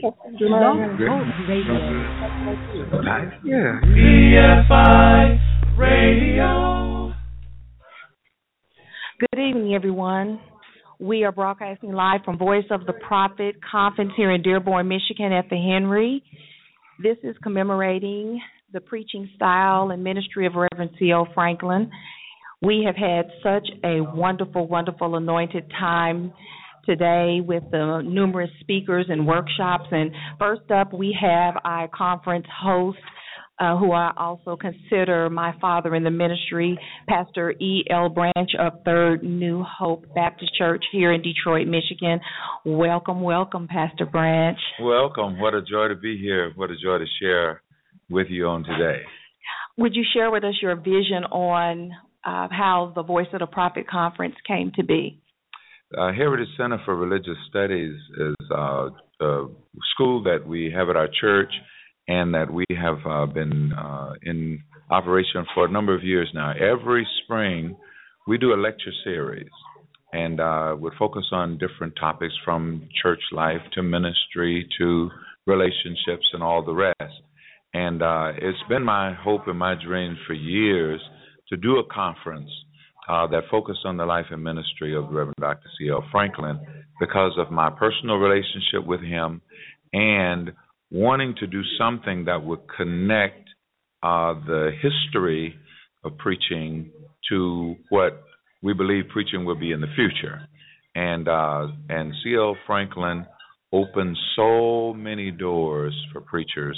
Blog Good. Talk Radio. Nice. Yeah. BFI Radio. Good evening, everyone. We are broadcasting live from Voice of the Prophet Conference here in Dearborn, Michigan at the Henry. This is commemorating the preaching style and ministry of Reverend C.L. Franklin. We have had such a wonderful, wonderful anointed time today with the numerous speakers and workshops. And first up, we have our conference host, who I also consider my father in the ministry, Pastor E.L. Branch of Third New Hope Baptist Church here in Detroit, Michigan. Welcome, welcome, Pastor Branch. Welcome. What a joy to be here. What a joy to share with you on today. Would you share with us your vision on how the Voice of the Prophet Conference came to be? Heritage Center for Religious Studies is a school that we have at our church and that we have been in operation for a number of years now. Every spring, we do a lecture series and would focus on different topics from church life to ministry to relationships and all the rest. And it's been my hope and my dream for years to do a conference that focused on the life and ministry of Reverend Dr. C.L. Franklin because of my personal relationship with him and wanting to do something that would connect the history of preaching to what we believe preaching will be in the future. And C.L. Franklin opened so many doors for preachers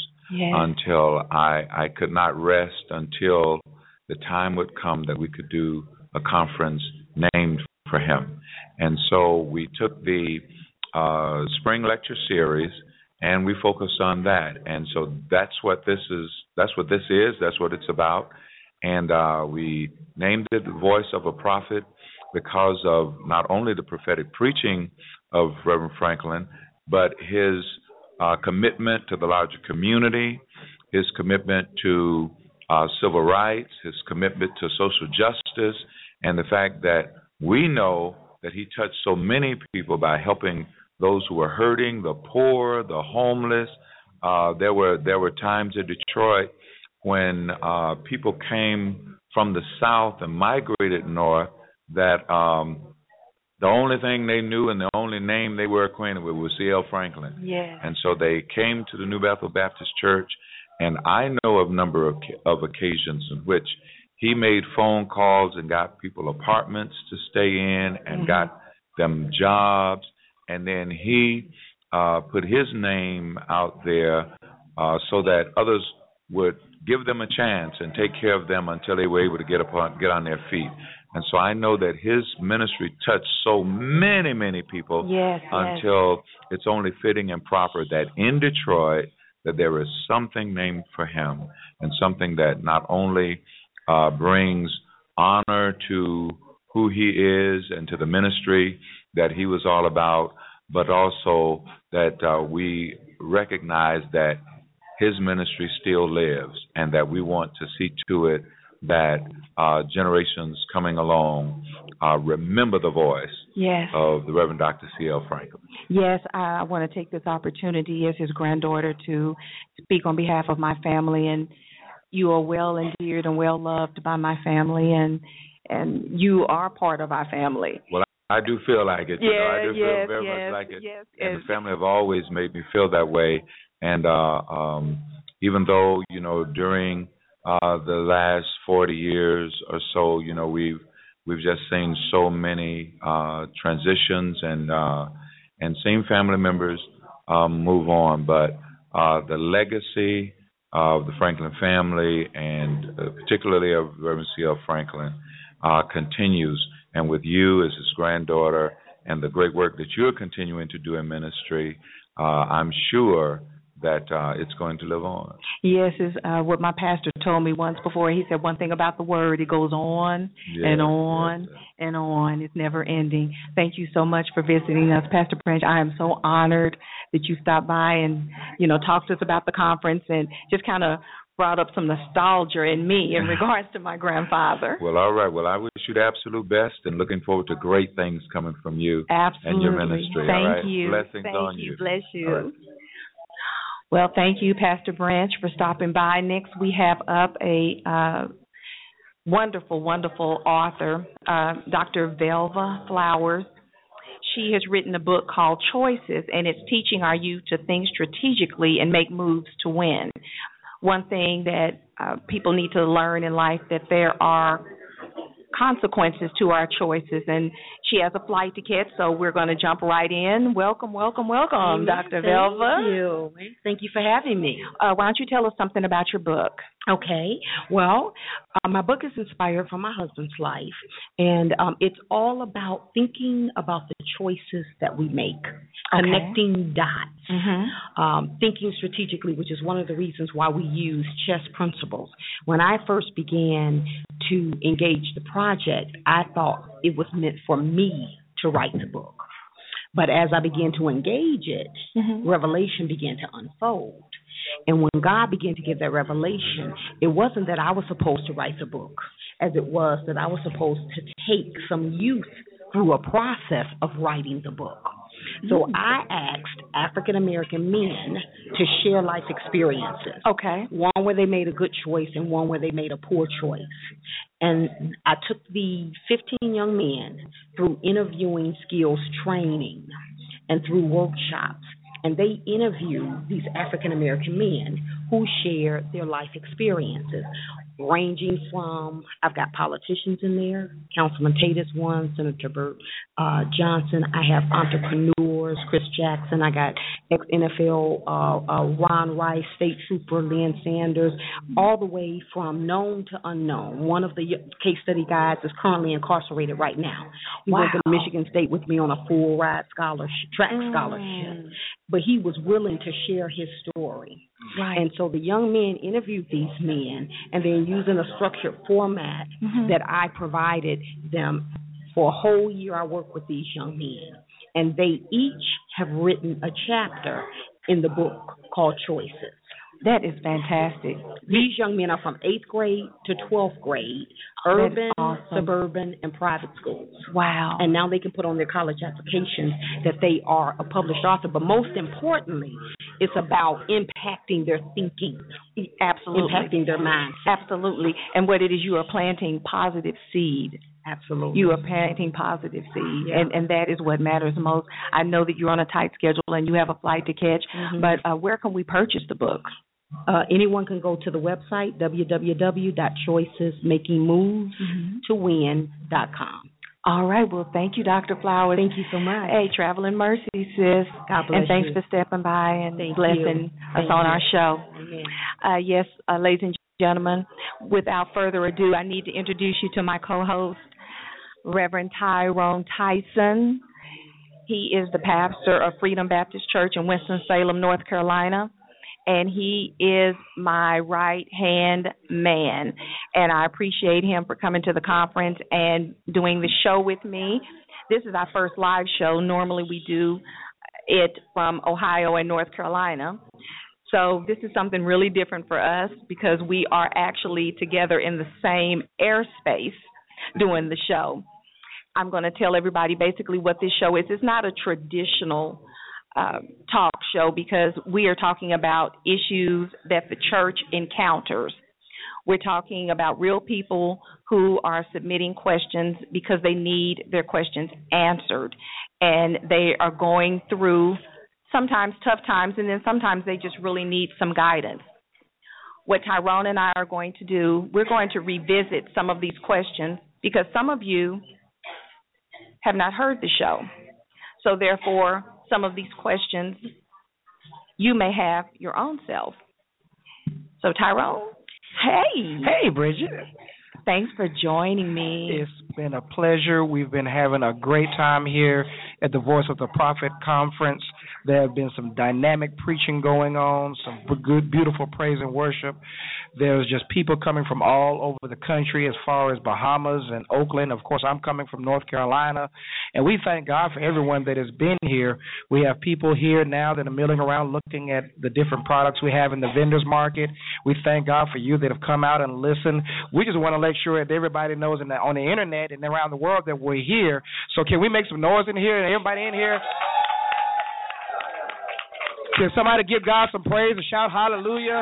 until I could not rest until the time would come that we could do a conference named for him. And so we took the spring lecture series and we focused on that. And so that's what this is. That's what it's about. And we named it The Voice of a Prophet because of not only the prophetic preaching of Reverend Franklin, but his commitment to the larger community, his commitment to civil rights, his commitment to social justice, and the fact that we know that he touched so many people by helping those who were hurting, the poor, the homeless. There were times in Detroit when people came from the South and migrated north that the only thing they knew and the only name they were acquainted with was C.L. Franklin. Yeah. And so they came to the New Bethel Baptist Church, and I know of a number of occasions in which he made phone calls and got people apartments to stay in and got them jobs. And then he put his name out there so that others would give them a chance and take care of them until they were able to get on their feet. And so I know that his ministry touched so many, many people until it's only fitting and proper that in Detroit that there is something named for him and something that not only brings honor to who he is and to the ministry that he was all about, but also that we recognize that his ministry still lives and that we want to see to it that generations coming along remember the voice of the Reverend Dr. C.L. Franklin. Yes, I want to take this opportunity as his granddaughter to speak on behalf of my family, and you are well endeared and well loved by my family, and you are part of our family. Well, I do feel like it. I do feel very much like it. Yes, and the family have always made me feel that way. And even though, during the last 40 years or so, we've just seen so many transitions and seen family members move on. But the legacy of the Franklin family and particularly of Reverend C.L. Franklin continues. And with you as his granddaughter and the great work that you're continuing to do in ministry, I'm sure that it's going to live on. Yes, is what my pastor told me once before. He said one thing about the word, it goes on and on and on. It's never ending. Thank you so much for visiting us, Pastor Branch. I am so honored that you stopped by and, talked to us about the conference and just kind of brought up some nostalgia in me in regards to my grandfather. Well, all right. Well, I wish you the absolute best and looking forward to great things coming from you and your ministry. Thank all right? you. Blessings Thank on you. you. Bless you. Well, thank you, Pastor Branch, for stopping by. Next, we have up a wonderful, wonderful author, Dr. Velva Flowers. She has written a book called Choices, and it's teaching our youth to think strategically and make moves to win. One thing that people need to learn in life, that there are consequences to our choices, and she has a flight to catch, so we're going to jump right in. Welcome, welcome, welcome, Dr. Velva. Thank you. Thank you for having me. Why don't you tell us something about your book? Okay. Well, my book is inspired from my husband's life, and it's all about thinking about the choices that we make, connecting dots, thinking strategically, which is one of the reasons why we use chess principles. When I first began to engage the project, I thought it was meant for me to write the book. But as I began to engage it, revelation began to unfold. And when God began to give that revelation, it wasn't that I was supposed to write the book, as it was that I was supposed to take some youth through a process of writing the book. So I asked African American men to share life experiences. Okay. One where they made a good choice and one where they made a poor choice. And I took the 15 young men through interviewing skills training and through workshops. And they interviewed these African American men who shared their life experiences, ranging from, I've got politicians in there, Councilman Tate is one, Senator Burt Johnson. I have entrepreneurs, Chris Jackson. I got ex-NFL Ron Rice, State Trooper Lynn Sanders, all the way from known to unknown. One of the case study guys is currently incarcerated right now. He went to Michigan State with me on a full ride track scholarship. But he was willing to share his story. Right. And so the young men interviewed these men, and then using a structured format that I provided them for a whole year, I worked with these young men. And they each have written a chapter in the book called Choices. That is fantastic. These young men are from 8th grade to 12th grade, urban, suburban, and private schools. Wow. And now they can put on their college applications that they are a published author. But most importantly, it's about impacting their thinking. Absolutely. Impacting their minds. Absolutely. And what it is, you are planting positive seed. Absolutely. You are planting positive seed, Yeah. and that is what matters most. I know that you're on a tight schedule and you have a flight to catch, but where can we purchase the book? Anyone can go to the website, www.choicesmakingmovestowin.com. All right. Well, thank you, Dr. Flowers. Thank you so much. Hey, traveling mercy, sis. God bless and thanks you. for stepping by and Thank blessing us Thank on you. our show. Amen. Yes, ladies and gentlemen, without further ado, I need to introduce you to my co-host, Reverend Tyrone Tyson. He is the pastor of Freedom Baptist Church in Winston-Salem, North Carolina, and he is my right-hand man. And I appreciate him for coming to the conference and doing the show with me. This is our first live show. Normally we do it from Ohio and North Carolina. So this is something really different for us because we are actually together in the same airspace doing the show. I'm going to tell everybody basically what this show is. It's not a traditional talk show because we are talking about issues that the church encounters. We're talking about real people who are submitting questions because they need their questions answered. And they are going through sometimes tough times, and then sometimes they just really need some guidance. What Tyrone and I are going to do, we're going to revisit some of these questions because some of you have not heard the show. So therefore, some of these questions you may have your own self. So Tyrone, hey. Hey, Bridget. Thanks for joining me. It's been a pleasure. We've been having a great time here at the Voice of the Prophet Conference. There have been some dynamic preaching going on, some good, beautiful praise and worship. There's just people coming from all over the country as far as Bahamas and Oakland. Of course, I'm coming from North Carolina. And we thank God for everyone that has been here. We have people here now that are milling around looking at the different products we have in the vendors market. We thank God for you that have come out and listened. We just want to make sure that everybody knows on the internet and around the world that we're here. So can we make some noise in here and everybody in here? Can somebody give God some praise and shout hallelujah?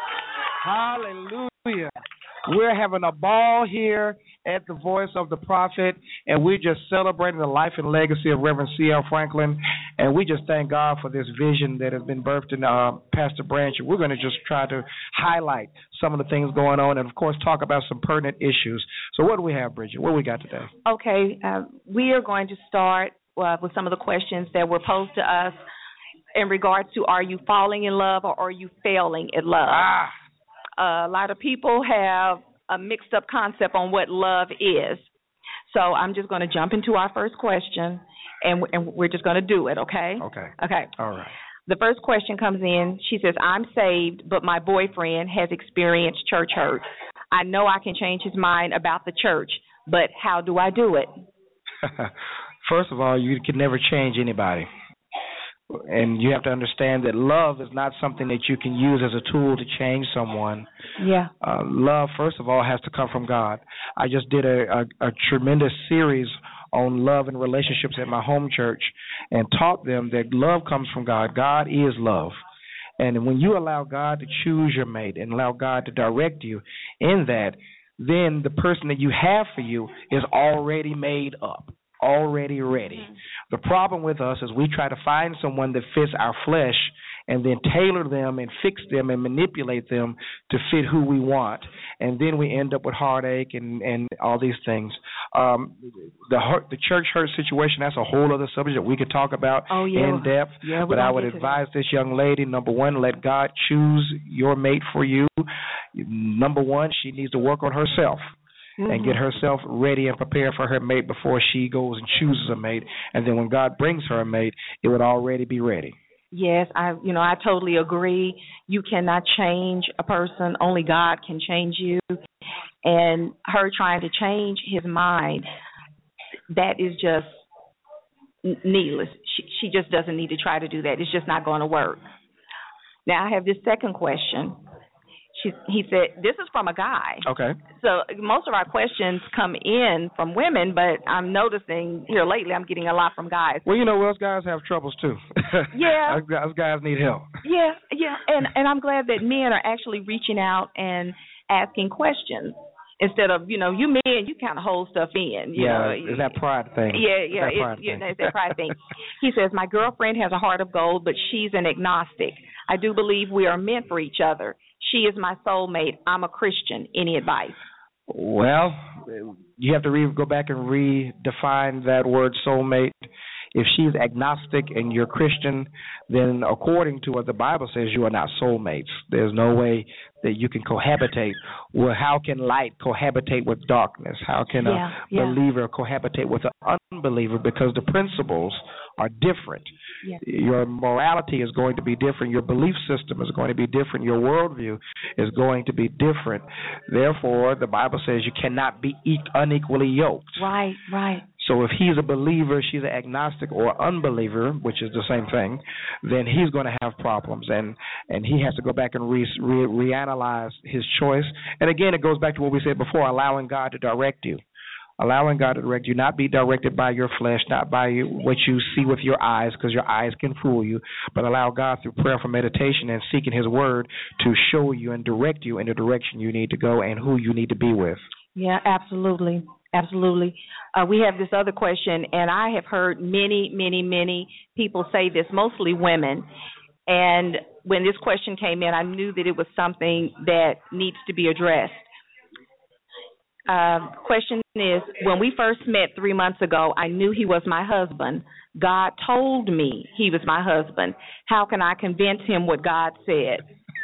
Hallelujah. We're having a ball here at the Voice of the Prophet, and we're just celebrating the life and legacy of Reverend C.L. Franklin, and we just thank God for this vision that has been birthed in Pastor Branch. We're going to just try to highlight some of the things going on and, of course, talk about some pertinent issues. So what do we have, Bridget? What do we got today? Okay, we are going to start with some of the questions that were posed to us in regards to, are you falling in love or are you failing in love? A lot of people have a mixed up concept on what love is. So I'm just going to jump into our first question, and we're just going to do it, okay? Okay. All right. The first question comes in. She says, I'm saved, but my boyfriend has experienced church hurt. I know I can change his mind about the church, but how do I do it? First of all, you can never change anybody. And you have to understand that love is not something that you can use as a tool to change someone. Yeah. Love, first of all, has to come from God. I just did a tremendous series on love and relationships at my home church and taught them that love comes from God. God is love. And when you allow God to choose your mate and allow God to direct you in that, then the person that you have for you is already made up, already ready. Mm-hmm. The problem with us is we try to find someone that fits our flesh and then tailor them and fix them and manipulate them to fit who we want. And then we end up with heartache and all these things. The church hurt situation, that's a whole other subject that we could talk about in depth. Yeah, but I would advise this young lady, number one, let God choose your mate for you. Number one, she needs to work on herself. Mm-hmm. And get herself ready and prepared for her mate before she goes and chooses a mate. And then when God brings her a mate, it would already be ready. Yes, I totally agree. You cannot change a person. Only God can change you. And her trying to change his mind, that is just needless. She just doesn't need to try to do that. It's just not going to work. Now, I have this second question. He said, this is from a guy. Okay. So most of our questions come in from women, but I'm noticing here lately I'm getting a lot from guys. Well, us guys have troubles too. Yeah. Us guys need help. Yeah. And I'm glad that men are actually reaching out and asking questions. Instead of, you men, you kind of hold stuff in. It's that pride thing. Yeah, it's that pride thing. He says, my girlfriend has a heart of gold, but she's an agnostic. I do believe we are meant for each other. She is my soulmate. I'm a Christian. Any advice? Well, you have to go back and redefine that word soulmate. If she's agnostic and you're Christian, then according to what the Bible says, you are not soulmates. There's no way that you can cohabitate. Well, how can light cohabitate with darkness? How can a believer cohabitate with an unbeliever? Because the principles are different. Yeah. Your morality is going to be different. Your belief system is going to be different. Your worldview is going to be different. Therefore, the Bible says you cannot be unequally yoked. Right. So if he's a believer, she's an agnostic or unbeliever, which is the same thing, then he's going to have problems. And he has to go back and reanalyze his choice. And again, it goes back to what we said before, allowing God to direct you. Allowing God to direct you, not be directed by your flesh, not by what you see with your eyes, because your eyes can fool you, but allow God through prayerful meditation and seeking his word to show you and direct you in the direction you need to go and who you need to be with. Yeah, absolutely. We have this other question, and I have heard many people say this, mostly women. And when this question came in, I knew that it was something that needs to be addressed. Question is, when we first met 3 months ago, I knew he was my husband. God told me he was my husband. How can I convince him what God said?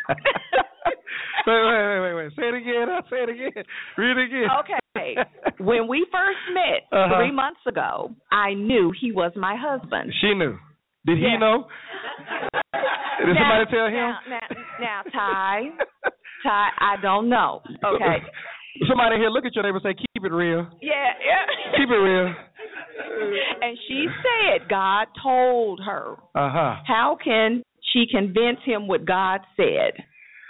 Wait. Say it again. Read it again. Okay. When we first met 3 months ago, I knew he was my husband. She knew. Did he know? Did somebody tell him? Now, Ty, I don't know. Okay. Somebody here look at your neighbor and say, keep it real. Yeah. Keep it real. And she said God told her. How can she convince him what God said?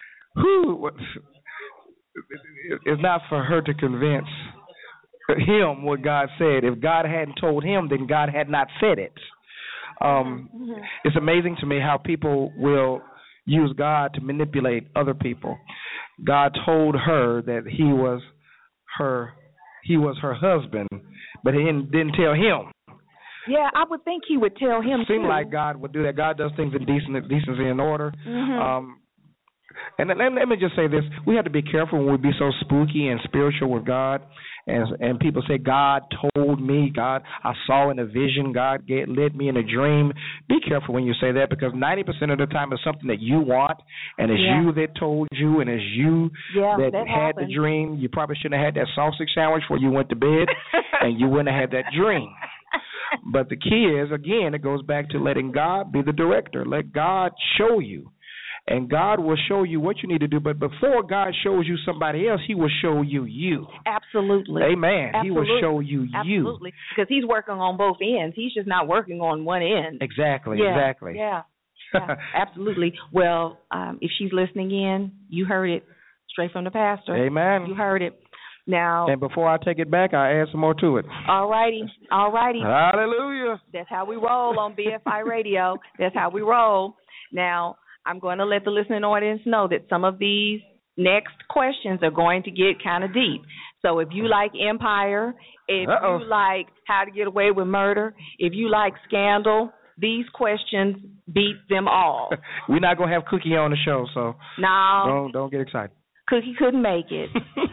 It's not for her to convince him what God said. If God hadn't told him, then God had not said it. It's amazing to me how people will use God to manipulate other people. God told her that he was her husband, but he didn't tell him. Yeah, I would think he would tell him. Seems like God would do that. God does things in decency and order. And let me just say this: we have to be careful when we be so spooky and spiritual with God, and people say, "God told me," "God, I saw in a vision," "God led me in a dream." Be careful when you say that, because 90% of the time it's something that you want, and it's you that told you, and it's you that had the dream. You probably shouldn't have had that sausage sandwich before you went to bed, and you wouldn't have had that dream. But the key is, again, it goes back to letting God be the director. Let God show you. And God will show you what you need to do. But before God shows you somebody else, he will show you you. Absolutely. Amen. Absolutely. He will show you you. Absolutely. Because he's working on both ends. He's just not working on one end. Exactly. Yeah. Exactly. Yeah. Absolutely. Well, if she's listening in, you heard it straight from the pastor. Amen. You heard it. Now, and before I take it back, I add some more to it. All righty. Hallelujah. That's how we roll on BFI Radio. That's how we roll. Now, I'm going to let the listening audience know that some of these next questions are going to get kind of deep. So if you like Empire, if you like How to Get Away with Murder, if you like Scandal, these questions beat them all. We're not going to have Cookie on the show, so don't get excited. Cookie couldn't make it.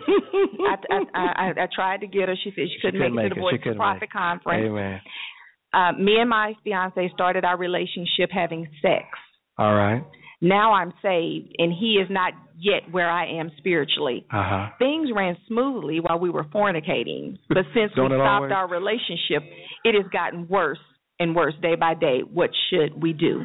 I tried to get her. She said she couldn't make it to the Voice of the Prophet conference. Amen. Me and my fiance started our relationship having sex. All right. Now I'm saved, and he is not yet where I am spiritually. Things ran smoothly while we were fornicating, but since we stopped our relationship, it has gotten worse and worse day by day. What should we do?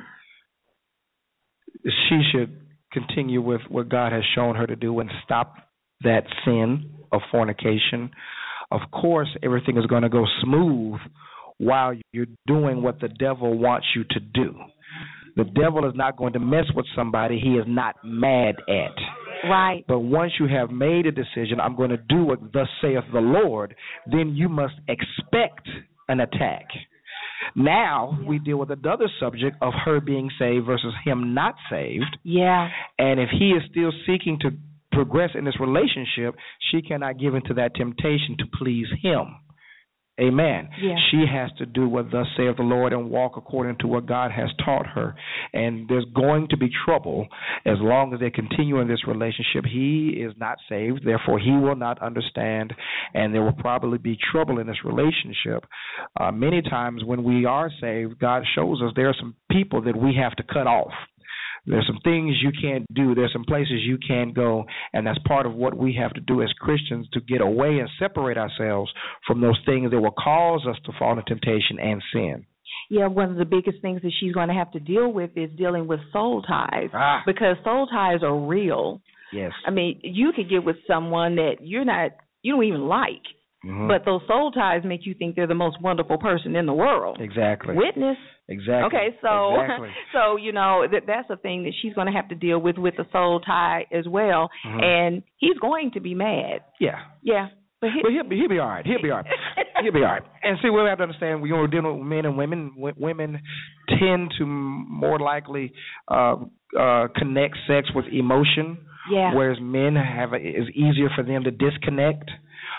She should continue with what God has shown her to do and stop that sin of fornication. Of course, everything is going to go smooth while you're doing what the devil wants you to do. The devil is not going to mess with somebody he is not mad at. Right. But once you have made a decision, I'm going to do what thus saith the Lord, then you must expect an attack. Now we deal with another subject of her being saved versus him not saved. Yeah. And if he is still seeking to progress in this relationship, she cannot give into that temptation to please him. Amen. Yeah. She has to do what thus saith the Lord and walk according to what God has taught her. And there's going to be trouble as long as they continue in this relationship. He is not saved, therefore he will not understand, and there will probably be trouble in this relationship. Many times when we are saved, God shows us there are some people that we have to cut off. There's some things you can't do. There's some places you can't go, and that's part of what we have to do as Christians, to get away and separate ourselves from those things that will cause us to fall into temptation and sin. Yeah, one of the biggest things that she's going to have to deal with is dealing with soul ties, because soul ties are real. Yes. I mean, you could get with someone that you don't even like, but those soul ties make you think they're the most wonderful person in the world. Exactly. Witness. Exactly. Okay, so that's a thing that she's going to have to deal with the soul tie as well, and he's going to be mad. Yeah. But he'll be all right. He'll be all right. He'll be all right. And see, we have to understand, we're dealing with men and women. Women tend to more likely connect sex with emotion, whereas men it's easier for them to disconnect.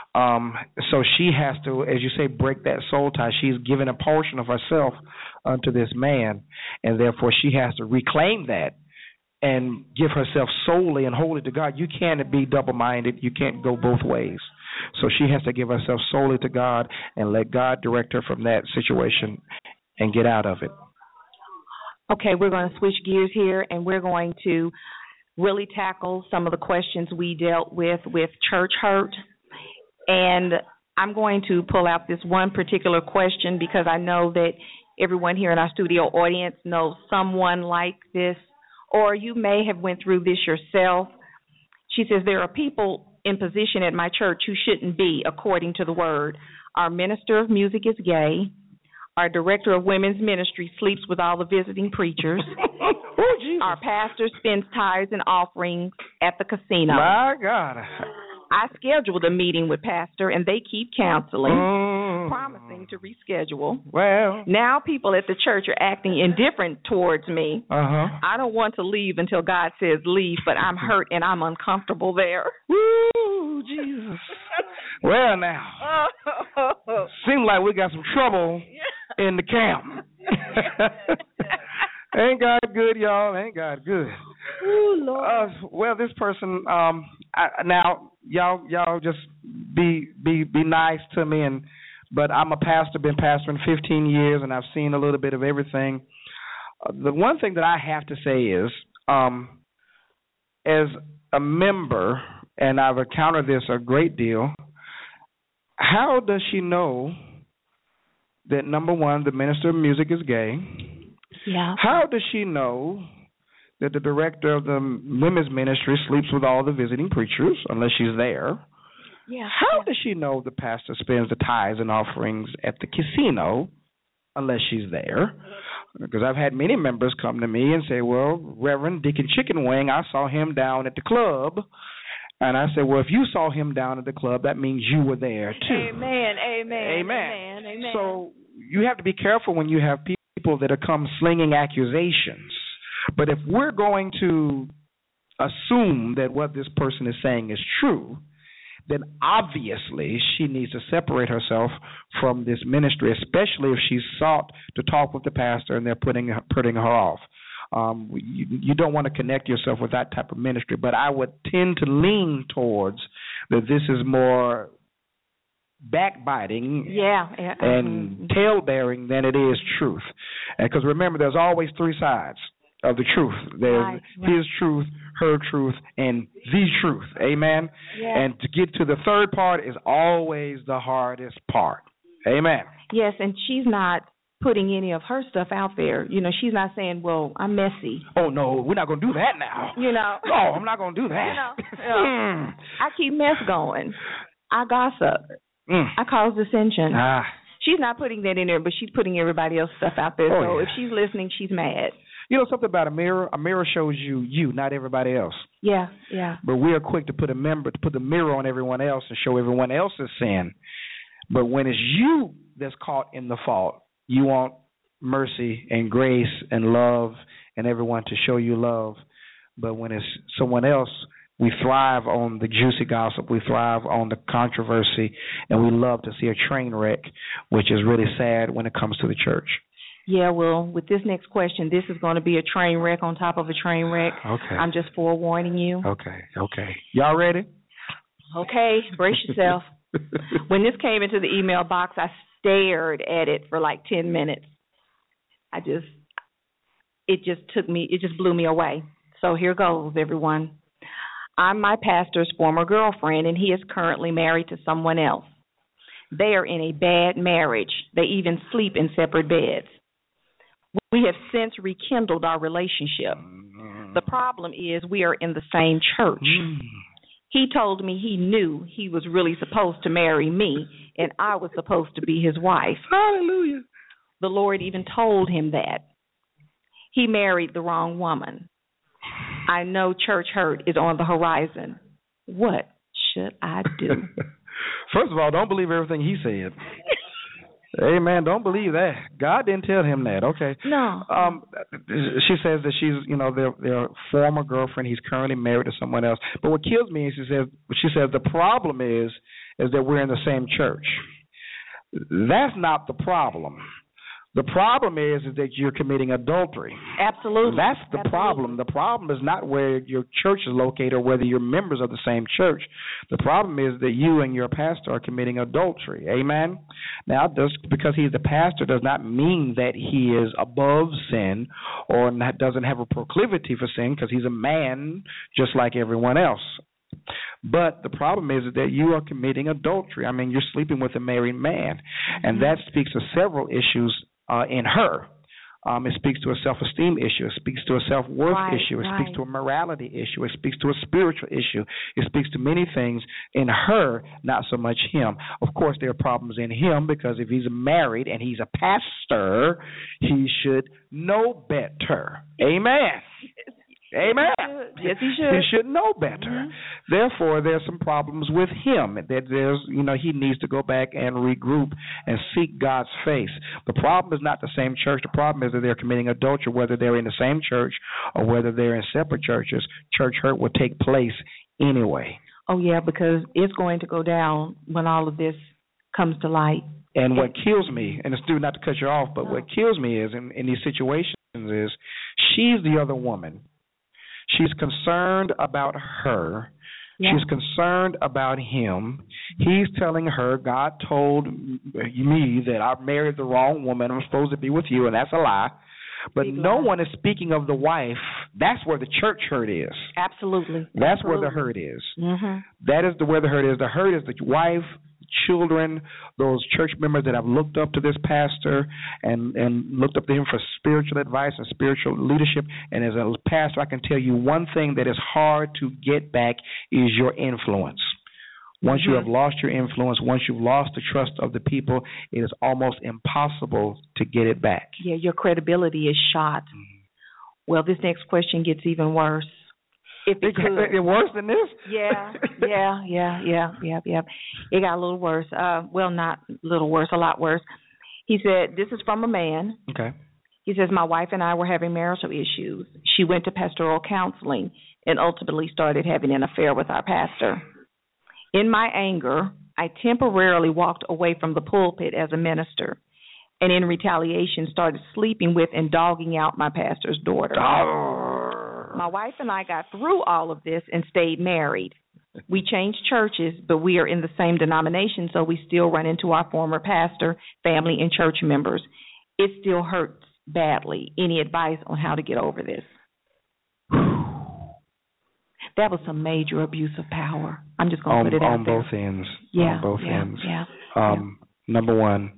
So she has to, as you say, break that soul tie. She's given a portion of herself unto this man, and therefore she has to reclaim that and give herself solely and wholly to God. You can't be double-minded. You can't go both ways. So she has to give herself solely to God and let God direct her from that situation and get out of it. Okay, we're going to switch gears here, and we're going to really tackle some of the questions we dealt with church hurt. And I'm going to pull out this one particular question because I know that everyone here in our studio audience knows someone like this, or you may have went through this yourself. She says, there are people in position at my church who shouldn't be, according to the word. Our minister of music is gay. Our director of women's ministry sleeps with all the visiting preachers. Our pastor spends tithes and offerings at the casino. My God. I scheduled a meeting with pastor, and they keep counseling. promising to reschedule. Well, Now people at the church are acting indifferent towards me. I don't want to leave until God says leave, but I'm hurt and I'm uncomfortable there. Woo, Jesus. Well, now, seems like we got some trouble in the camp. Ain't God good, y'all? Ain't God good? Ooh, Lord. Well, this person, now y'all just be nice to me, but I'm a pastor, been pastoring 15 years, and I've seen a little bit of everything. The one thing that I have to say is, as a member, and I've encountered this a great deal, how does she know that, number one, the minister of music is gay? Yeah. How does she know that the director of the women's ministry sleeps with all the visiting preachers unless she's there? Yeah. How does she know the pastor spends the tithes and offerings at the casino unless she's there? Because I've had many members come to me and say, well, Reverend Deacon Chicken Wing, I saw him down at the club. And I said, well, if you saw him down at the club, that means you were there too. Amen. So you have to be careful when you have people that are come slinging accusations. But if we're going to assume that what this person is saying is true, then obviously she needs to separate herself from this ministry, especially if she's sought to talk with the pastor and they're putting her off. You don't want to connect yourself with that type of ministry, but I would tend to lean towards that this is more backbiting and tail-bearing than it is truth. Because remember, there's always three sides of the truth. There's his truth, her truth, and the truth. Amen? Yeah. And to get to the third part is always the hardest part. Amen? Yes, and she's not putting any of her stuff out there. You know, she's not saying, well, I'm messy. Oh, no, we're not going to do that now. You know. No, I'm not going to do that. I keep mess going. I gossip. I cause dissension. She's not putting that in there, but she's putting everybody else's stuff out there. So if she's listening, she's mad. You know something about a mirror? A mirror shows you, not everybody else. Yeah. But we are quick to put the mirror on everyone else and show everyone else's sin. But when it's you that's caught in the fault, you want mercy and grace and love and everyone to show you love. But when it's someone else, we thrive on the juicy gossip. We thrive on the controversy. And we love to see a train wreck, which is really sad when it comes to the church. Yeah, well, with this next question, this is going to be a train wreck on top of a train wreck. Okay. I'm just forewarning you. Okay. Y'all ready? Okay, brace yourself. When this came into the email box, I stared at it for like 10 minutes. It just blew me away. So here goes, everyone. I'm my pastor's former girlfriend, and he is currently married to someone else. They are in a bad marriage. They even sleep in separate beds. We have since rekindled our relationship. The problem is we are in the same church. He told me he knew he was really supposed to marry me, and I was supposed to be his wife. Hallelujah. The Lord even told him that. He married the wrong woman. I know church hurt is on the horizon. What should I do? First of all, don't believe everything he said. Amen. Don't believe that. God didn't tell him that. Okay. No. She says that she's, their former girlfriend. He's currently married to someone else. But what kills me is she says the problem is that we're in the same church. That's not the problem. The problem is that you're committing adultery. Absolutely. That's the problem. The problem is not where your church is located or whether you're members of the same church. The problem is that you and your pastor are committing adultery. Amen? Now, just because he's the pastor does not mean that he is above sin or doesn't have a proclivity for sin, because he's a man just like everyone else. But the problem is that you are committing adultery. I mean, you're sleeping with a married man. And that speaks to several issues in her. It speaks to a self-esteem issue. It speaks to a self-worth issue. It speaks to a morality issue. It speaks to a spiritual issue. It speaks to many things in her, not so much him. Of course, there are problems in him because if he's married and he's a pastor, he should know better. Amen. Amen. Yes, he should. He should know better. Therefore, there's some problems with him. That there's, he needs to go back and regroup and seek God's face. The problem is not the same church. The problem is that they're committing adultery, whether they're in the same church or whether they're in separate churches. Church hurt will take place anyway. Oh, yeah, because it's going to go down when all of this comes to light. And what kills me, and it's not to cut you off, but what kills me is in these situations is she's the other woman. She's concerned about her. Yeah. She's concerned about him. He's telling her, God told me that I married the wrong woman. I'm supposed to be with you, and that's a lie. But no one is speaking of the wife. That's where the church hurt is. Absolutely. That's where the hurt is. Mm-hmm. That is where the hurt is. The hurt is the wife, children, those church members that have looked up to this pastor and looked up to him for spiritual advice and spiritual leadership. And as a pastor, I can tell you one thing that is hard to get back is your influence. Once you have lost your influence, once you've lost the trust of the people, it is almost impossible to get it back. Yeah, your credibility is shot. Mm-hmm. Well, this next question gets even worse. If it could. Worse than this? Yeah. It got a little worse. Well, not a little worse, a lot worse. He said, this is from a man. Okay. He says, my wife and I were having marital issues. She went to pastoral counseling and ultimately started having an affair with our pastor. In my anger, I temporarily walked away from the pulpit as a minister and in retaliation started sleeping with and dogging out my pastor's daughter. My wife and I got through all of this and stayed married. We changed churches, but we are in the same denomination, so we still run into our former pastor, family, and church members. It still hurts badly. Any advice on how to get over this? That was some major abuse of power. I'm just going to put it out there. On both ends. Yeah. On both ends. Yeah. Number one,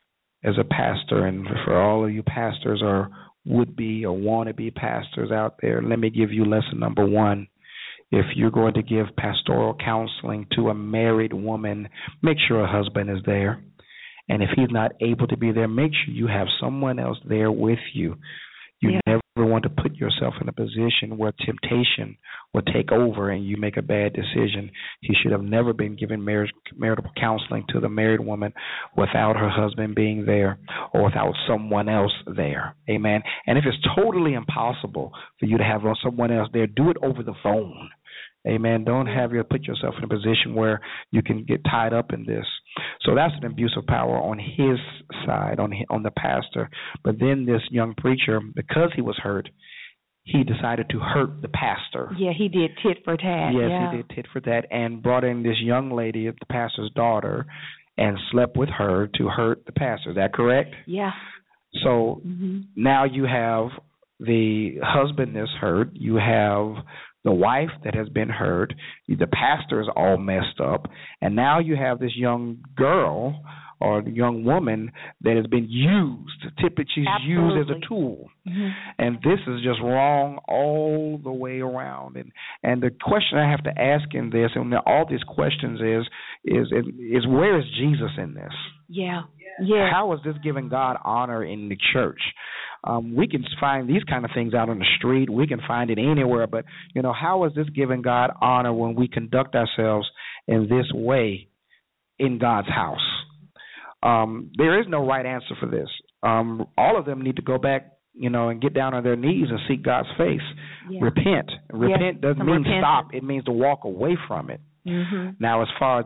as a pastor, and for all of you pastors or would-be or want-to-be pastors out there, let me give you lesson number one. If you're going to give pastoral counseling to a married woman, make sure her husband is there. And if he's not able to be there, make sure you have someone else there with you. You never want to put yourself in a position where temptation will take over and you make a bad decision. He should have never been given marital counseling to the married woman without her husband being there or without someone else there. Amen. And if it's totally impossible for you to have someone else there, do it over the phone. Amen. Don't put yourself in a position where you can get tied up in this. So that's an abuse of power on his side, on the pastor. But then this young preacher, because he was hurt, he decided to hurt the pastor. Yeah, he did tit for tat. Yes, he did tit for tat and brought in this young lady, the pastor's daughter, and slept with her to hurt the pastor. Is that correct? Yeah. So now you have the husband that's hurt. You have the wife that has been hurt, the pastor is all messed up, and now you have this young girl or young woman that has been used. Typically, she's used as a tool. And this is just wrong all the way around. And the question I have to ask in this, and all these questions is where is Jesus in this? Yeah. How is this giving God honor in the church? We can find these kind of things out on the street. We can find it anywhere. But, how is this giving God honor when we conduct ourselves in this way in God's house? There is no right answer for this. All of them need to go back, and get down on their knees and seek God's face. Yeah. Repent. Repent doesn't mean stop. It means to walk away from it. Now, as far as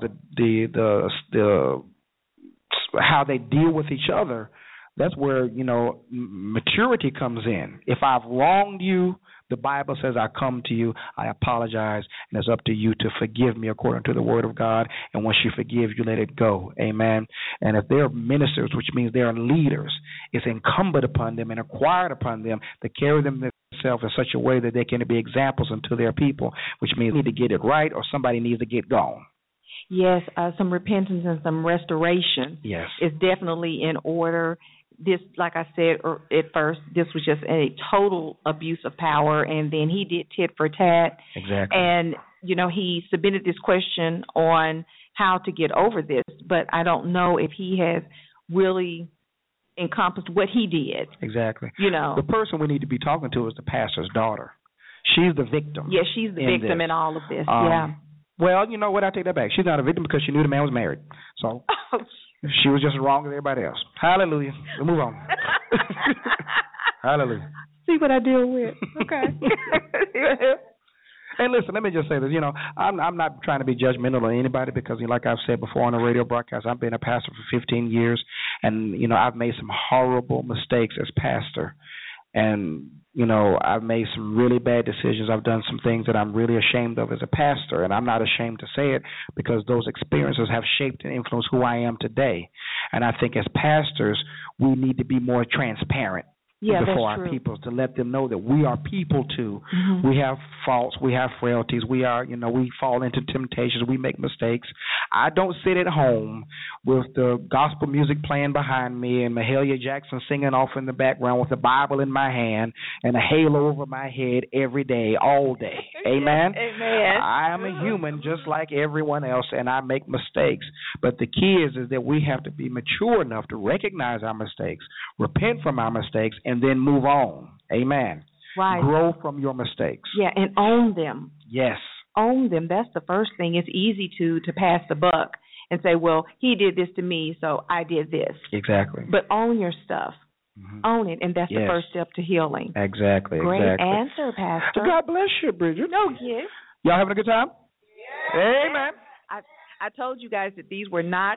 the how they deal with each other, that's where, maturity comes in. If I've wronged you, the Bible says I come to you, I apologize, and it's up to you to forgive me according to the word of God. And once you forgive, you let it go. Amen. And if they're ministers, which means they are leaders, it's incumbent upon them and acquired upon them to carry themselves in such a way that they can be examples unto their people, which means they need to get it right or somebody needs to get gone. Yes, some repentance and some restoration is definitely in order. This, like I said at first, this was just a total abuse of power, and then he did tit for tat. Exactly. And, he submitted this question on how to get over this, but I don't know if he has really encompassed what he did. Exactly. The person we need to be talking to is the pastor's daughter. She's the victim. Yes, she's the victim in all of this, Well, you know what? I take that back. She's not a victim because she knew the man was married. So she was just as wrong as everybody else. Hallelujah. We'll move on. Hallelujah. See what I deal with. Okay. And listen, let me just say this. I'm not trying to be judgmental of anybody because, like I've said before on a radio broadcast, I've been a pastor for 15 years, and, I've made some horrible mistakes as pastor. And, I've made some really bad decisions. I've done some things that I'm really ashamed of as a pastor, and I'm not ashamed to say it because those experiences have shaped and influenced who I am today. And I think as pastors, we need to be more transparent before our people, to let them know that we are people too. Mm-hmm. We have faults, we have frailties, we are, we fall into temptations, we make mistakes. I don't sit at home with the gospel music playing behind me and Mahalia Jackson singing off in the background with the Bible in my hand and a halo over my head every day, all day. Amen? Amen. I am a human just like everyone else, and I make mistakes. But the key is that we have to be mature enough to recognize our mistakes, repent from our mistakes, and then move on. Amen. Right. Grow from your mistakes. Yeah, and own them. Yes. Own them. That's the first thing. It's easy to pass the buck and say, well, he did this to me, so I did this. Exactly. But own your stuff. Mm-hmm. Own it, and that's the first step to healing. Exactly. Great answer, Pastor. God bless you, Bridget. No gift. Y'all having a good time? Yeah. Amen. I told you guys that these were not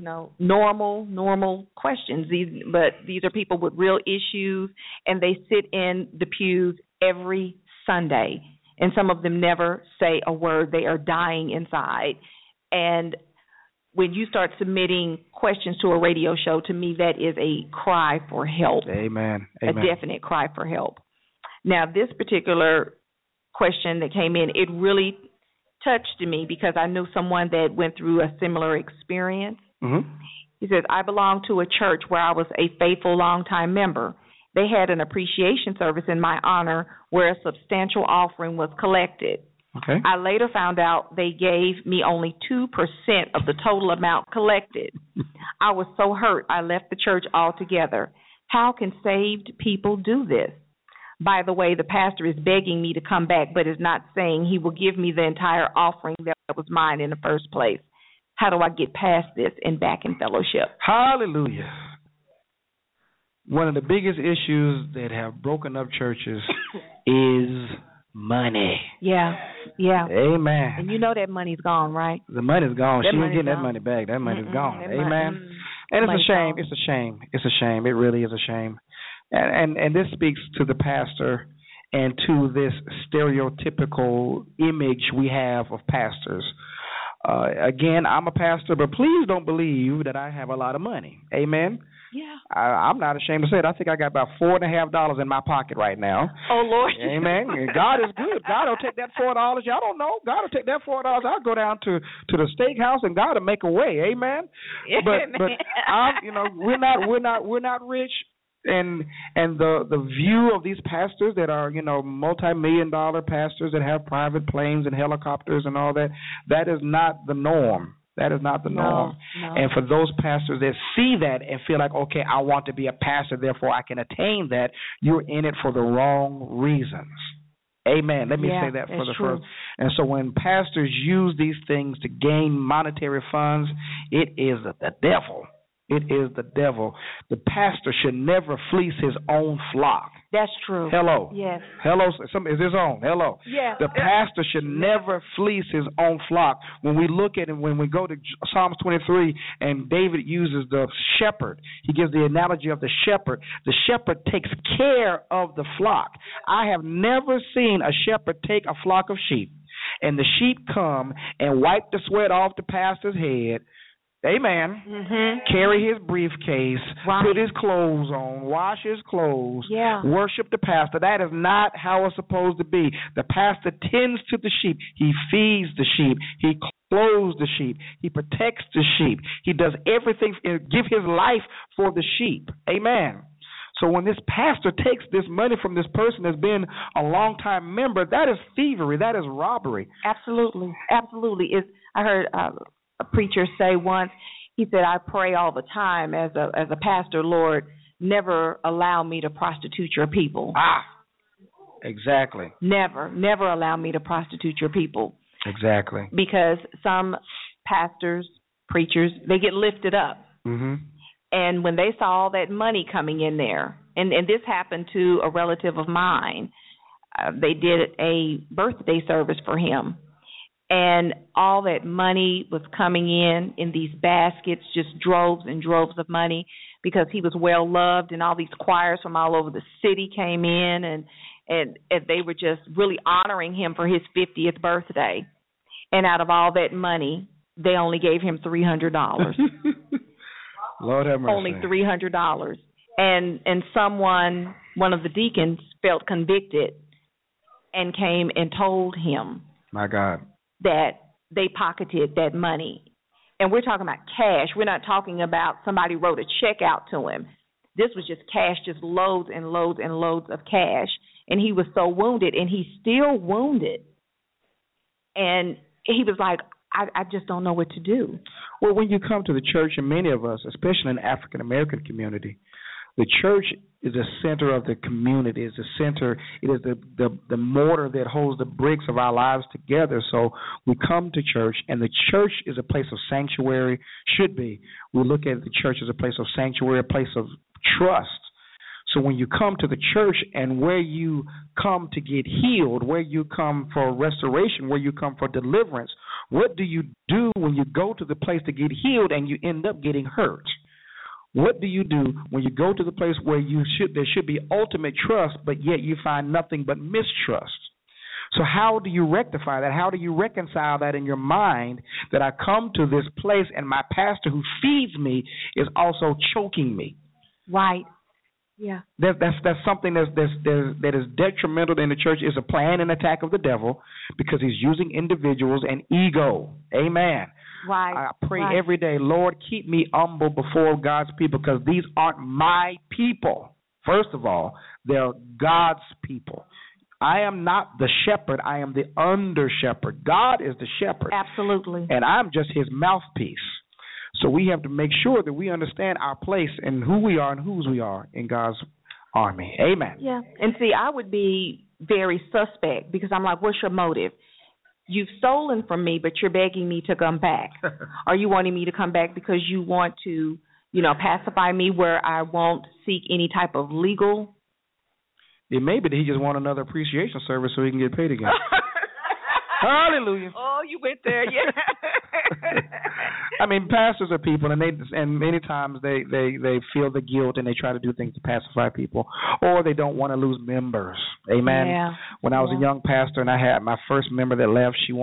normal questions. These are people with real issues, and they sit in the pews every Sunday, and some of them never say a word. They are dying inside. And when you start submitting questions to a radio show, to me, that is a cry for help. Amen. A definite cry for help. Now, this particular question that came in, it really touched me because I knew someone that went through a similar experience. Mm-hmm. He says, I belong to a church where I was a faithful, long-time member. They had an appreciation service in my honor where a substantial offering was collected. Okay. I later found out they gave me only 2% of the total amount collected. I was so hurt I left the church altogether. How can saved people do this? By the way, the pastor is begging me to come back, but is not saying he will give me the entire offering that was mine in the first place. How do I get past this and back in fellowship? Hallelujah. One of the biggest issues that have broken up churches is money. Yeah. Amen. And you know that money's gone, right? The money's gone. She ain't getting that gone. money back. That money's gone. Amen. And it's a shame. It's a shame. It's a shame. It really is a shame. And this speaks to the pastor and to this stereotypical image we have of pastors. Again, I'm a pastor, but please don't believe that I have a lot of money. Amen? Yeah. I'm not ashamed to say it. I think I got about $4.50 in my pocket right now. Oh, Lord. Amen. God is good. God will take that $4. Y'all don't know. God will take that $4. I'll go down to the steakhouse and God will make a way. Amen. But we're not rich. And the view of these pastors that are, multi-million-dollar pastors that have private planes and helicopters and all that, that is not the norm. That is not the norm. No. And for those pastors that see that and feel like, okay, I want to be a pastor, therefore I can attain that, you're in it for the wrong reasons. Amen. Let me say that for the first. And so when pastors use these things to gain monetary funds, it is the devil. It is the devil. The pastor should never fleece his own flock. That's true. Hello. Yes. Hello. Is this on? Hello. Yeah. The pastor should never fleece his own flock. When we look at it, when we go to Psalms 23, and David uses the shepherd, he gives the analogy of the shepherd. The shepherd takes care of the flock. I have never seen a shepherd take a flock of sheep, and the sheep come and wipe the sweat off the pastor's head. Amen. Mm-hmm. Carry his briefcase, put his clothes on, wash his clothes, worship the pastor. That is not how it's supposed to be. The pastor tends to the sheep. He feeds the sheep. He clothes the sheep. He protects the sheep. He does everything, give his life for the sheep. Amen. So when this pastor takes this money from this person that's been a long-time member, that is thievery. That is robbery. Absolutely. Absolutely. I heard a preacher say once, he said, I pray all the time as a pastor, Lord, never allow me to prostitute your people. Exactly. Never allow me to prostitute your people. Exactly. Because some pastors, preachers, they get lifted up. Mm-hmm. And when they saw all that money coming in there, and this happened to a relative of mine, they did a birthday service for him. And all that money was coming in these baskets, just droves and droves of money, because he was well loved, and all these choirs from all over the city came in, and they were just really honoring him for his 50th birthday. And out of all that money, they only gave him $300. Lord have mercy. Only $300. And someone, one of the deacons, felt convicted and came and told him, my God, that they pocketed that money. And we're talking about cash. We're not talking about somebody wrote a check out to him. This was just cash, just loads and loads and loads of cash. And he was so wounded, and he's still wounded. And he was like, I just don't know what to do. Well, when you come to the church, and many of us, especially in the African-American community, the church is the center of the community. It's the center. It is the mortar that holds the bricks of our lives together. So we come to church, and the church is a place of sanctuary, should be. We look at the church as a place of sanctuary, a place of trust. So when you come to the church, and where you come to get healed, where you come for restoration, where you come for deliverance, what do you do when you go to the place to get healed and you end up getting hurt? What do you do when you go to the place where there should be ultimate trust, but yet you find nothing but mistrust? So how do you rectify that? How do you reconcile that in your mind, that I come to this place and my pastor who feeds me is also choking me? Right. Yeah. That's something that is detrimental in the church. Is a plan and attack of the devil, because he's using individuals and ego. Amen. Right. I pray every day, Lord, keep me humble before God's people, because these aren't my people. First of all, they're God's people. I am not the shepherd. I am the under shepherd. God is the shepherd. Absolutely. And I'm just his mouthpiece. So we have to make sure that we understand our place and who we are and whose we are in God's army. Amen. Yeah. And see, I would be very suspect, because I'm like, what's your motive? You've stolen from me, but you're begging me to come back. Are you wanting me to come back because you want to, pacify me where I won't seek any type of legal? It may be that he just wants another appreciation service so he can get paid again. Hallelujah. Oh, you went there, yeah. I mean, pastors are people, and many times they feel the guilt, and they try to do things to pacify people, or they don't want to lose members. Amen. Yeah. When I was a young pastor, and I had my first member that left, she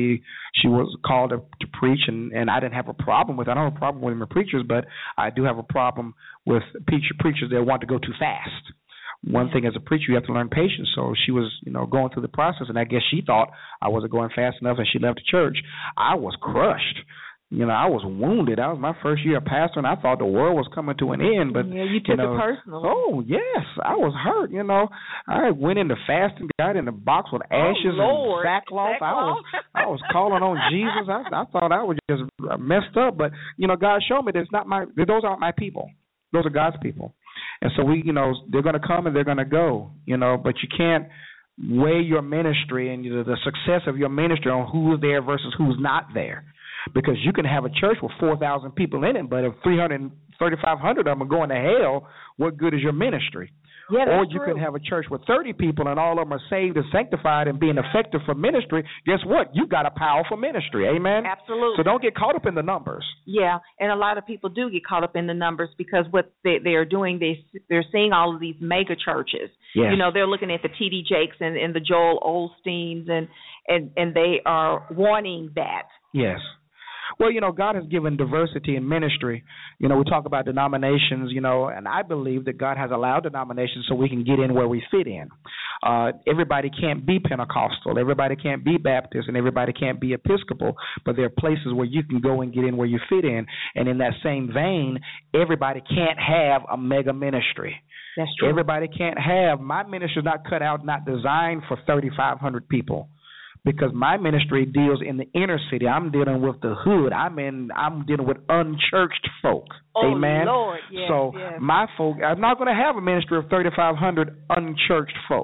was called to preach, and I didn't have a problem with it. I don't have a problem with women preachers, but I do have a problem with preachers that want to go too fast. One thing as a preacher, you have to learn patience. So she was, going through the process, and I guess she thought I wasn't going fast enough, and she left the church. I was crushed. I was wounded. That was my first year of pastor, and I thought the world was coming to an end. But yeah, you took it personally. Oh yes, I was hurt. I went into fasting, got in a box with ashes and sackcloth. I was calling on Jesus. I thought I was just messed up. But God showed me those aren't my people. Those are God's people. And so they're going to come and they're going to go, but you can't weigh your ministry and the success of your ministry on who's there versus who's not there. Because you can have a church with 4,000 people in it, but if 3,500 of them are going to hell, what good is your ministry? Yeah, that's or you true. can have a church with 30 people and all of them are saved and sanctified and being effective for ministry. Guess what? You got a powerful ministry. Amen? Absolutely. So don't get caught up in the numbers. Yeah, and a lot of people do get caught up in the numbers, because what they are doing, they're seeing all of these mega churches. Yes. They're looking at the T.D. Jakes and the Joel Osteens, and they are wanting that. Yes. Well, God has given diversity in ministry. We talk about denominations, and I believe that God has allowed denominations so we can get in where we fit in. Everybody can't be Pentecostal. Everybody can't be Baptist, and everybody can't be Episcopal, but there are places where you can go and get in where you fit in. And in that same vein, everybody can't have a mega ministry. That's true. Everybody can't have – my ministry is not cut out, not designed for 3,500 people. Because my ministry deals in the inner city. I'm dealing with the hood. I'm dealing with unchurched folk. Oh, Amen. Lord, yes, so yes. my folk, I'm not going to have a ministry of 3,500 unchurched folk.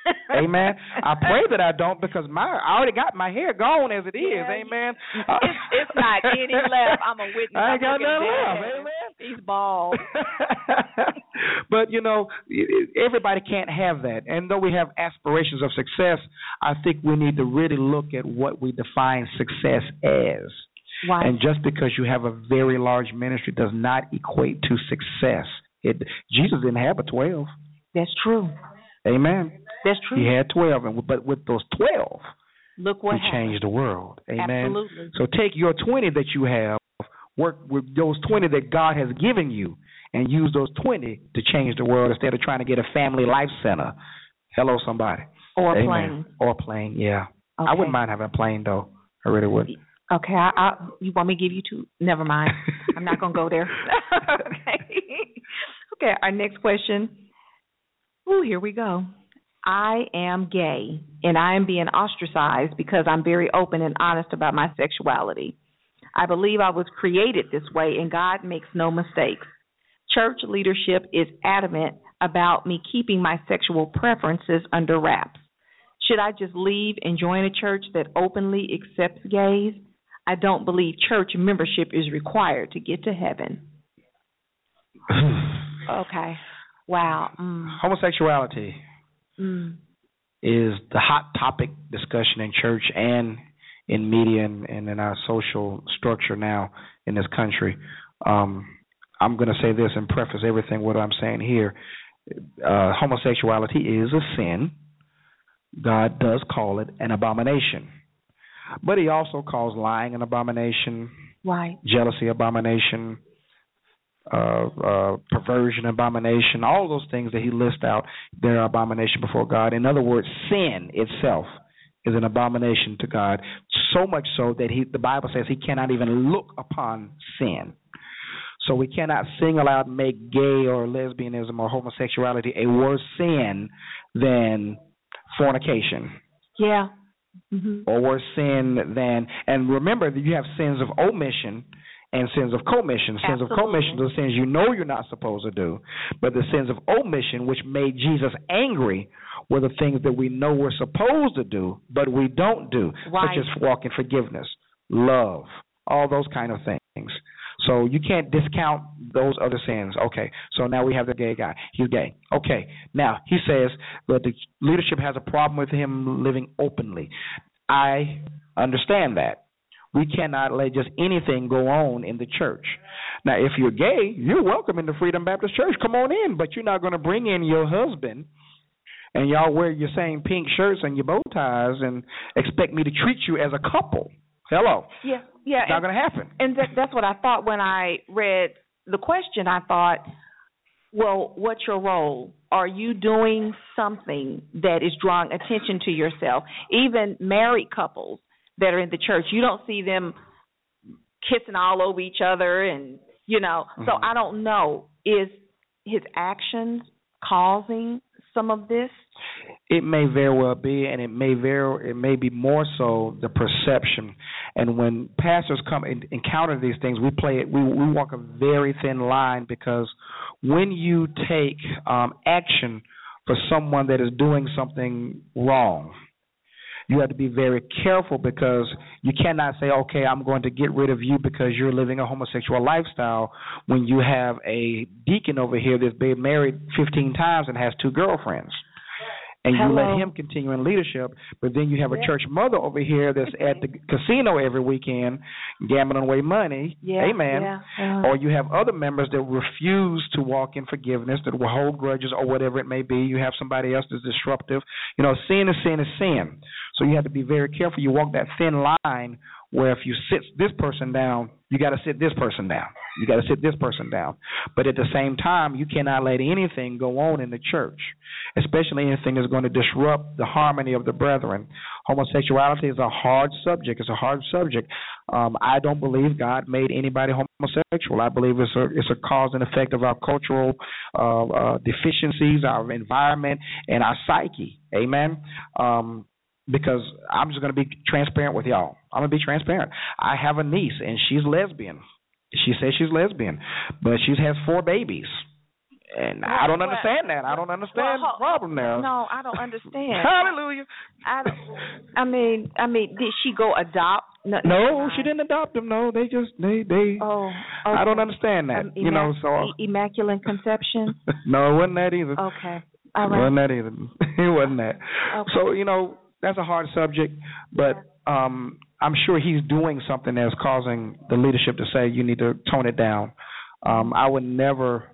Amen. I pray that I don't, because I already got my hair gone as it is. Amen. It's not any left. I'm a witness. I ain't got none left. Amen. He's bald. But, everybody can't have that. And though we have aspirations of success, I think we need to really look at what we define success as. Right. And just because you have a very large ministry does not equate to success. Jesus didn't have but 12. That's true. Amen. That's true. He had 12, but with those 12, look what he changed the world. Amen. Absolutely. So take your 20 that you have, work with those 20 that God has given you, and use those 20 to change the world instead of trying to get a family life center. Hello, somebody. Or a Amen. plane. Or a plane, yeah. Okay. I wouldn't mind having a plane, though. I really would. Okay, you want me to give you two? Never mind. I'm not going to go there. Okay, our next question. Ooh, here we go. I am gay, and I am being ostracized because I'm very open and honest about my sexuality. I believe I was created this way, and God makes no mistakes. Church leadership is adamant about me keeping my sexual preferences under wraps. Should I just leave and join a church that openly accepts gays? I don't believe church membership is required to get to heaven. Okay. Wow. Homosexuality is the hot topic discussion in church and in media and in our social structure now in this country. I'm going to say this and preface everything what I'm saying here. Homosexuality is a sin. God does call it an abomination. But he also calls lying an abomination, right? Jealousy abomination, perversion abomination, all those things that he lists out, they're abomination before God. In other words, sin itself is an abomination to God, so much so that the Bible says he cannot even look upon sin. So we cannot single out and make gay or lesbianism or homosexuality a worse sin than fornication. Yeah. Mm-hmm. Or worse sin than, and remember that you have sins of omission and sins of commission. Sins of commission are the sins you know you're not supposed to do. But the sins of omission, which made Jesus angry, were the things that we know we're supposed to do, but we don't do, right. Such as walk in forgiveness, love, all those kind of things. So you can't discount those other sins. Okay, so now we have the gay guy. He's gay. Okay, now he says that the leadership has a problem with him living openly. I understand that. We cannot let just anything go on in the church. Now, if you're gay, you're welcome in the Freedom Baptist Church. Come on in, but you're not going to bring in your husband and y'all wear your same pink shirts and your bow ties and expect me to treat you as a couple. Hello. Yeah. It's not going to happen. And that's what I thought when I read the question. I thought, well, what's your role? Are you doing something that is drawing attention to yourself? Even married couples that are in the church, you don't see them kissing all over each other and, So I don't know. Is his actions causing some of this? It may very well be, and it may be more so the perception. And when pastors come and encounter these things, we walk a very thin line, because when you take action for someone that is doing something wrong, you have to be very careful, because you cannot say, okay, I'm going to get rid of you because you're living a homosexual lifestyle, when you have a deacon over here that's been married 15 times and has 2 girlfriends. And you let him continue in leadership, but then you have a church mother over here that's at the casino every weekend gambling away money. Yeah, amen. Yeah. Or you have other members that refuse to walk in forgiveness, that will hold grudges or whatever it may be. You have somebody else that's disruptive. Sin is sin is sin. So you have to be very careful. You walk that thin line where if you sit this person down, you got to sit this person down. You got to sit this person down. But at the same time, you cannot let anything go on in the church, especially anything that's going to disrupt the harmony of the brethren. Homosexuality is a hard subject. It's a hard subject. I don't believe God made anybody homosexual. I believe it's a cause and effect of our cultural deficiencies, our environment, and our psyche. Amen. Because I'm just going to be transparent with y'all. I'm going to be transparent. I have a niece, and she's lesbian. She says she's lesbian, but she has 4 babies. And I don't understand that. I don't understand the problem there. No, I don't understand. Hallelujah. I mean, did she go adopt? No, she didn't adopt him. No, they just they. Oh, okay. I don't understand that. Immaculate conception. No, it wasn't that either. Okay, all right. It wasn't that either. It wasn't that. Okay. So that's a hard subject, but I'm sure he's doing something that's causing the leadership to say you need to tone it down. I would never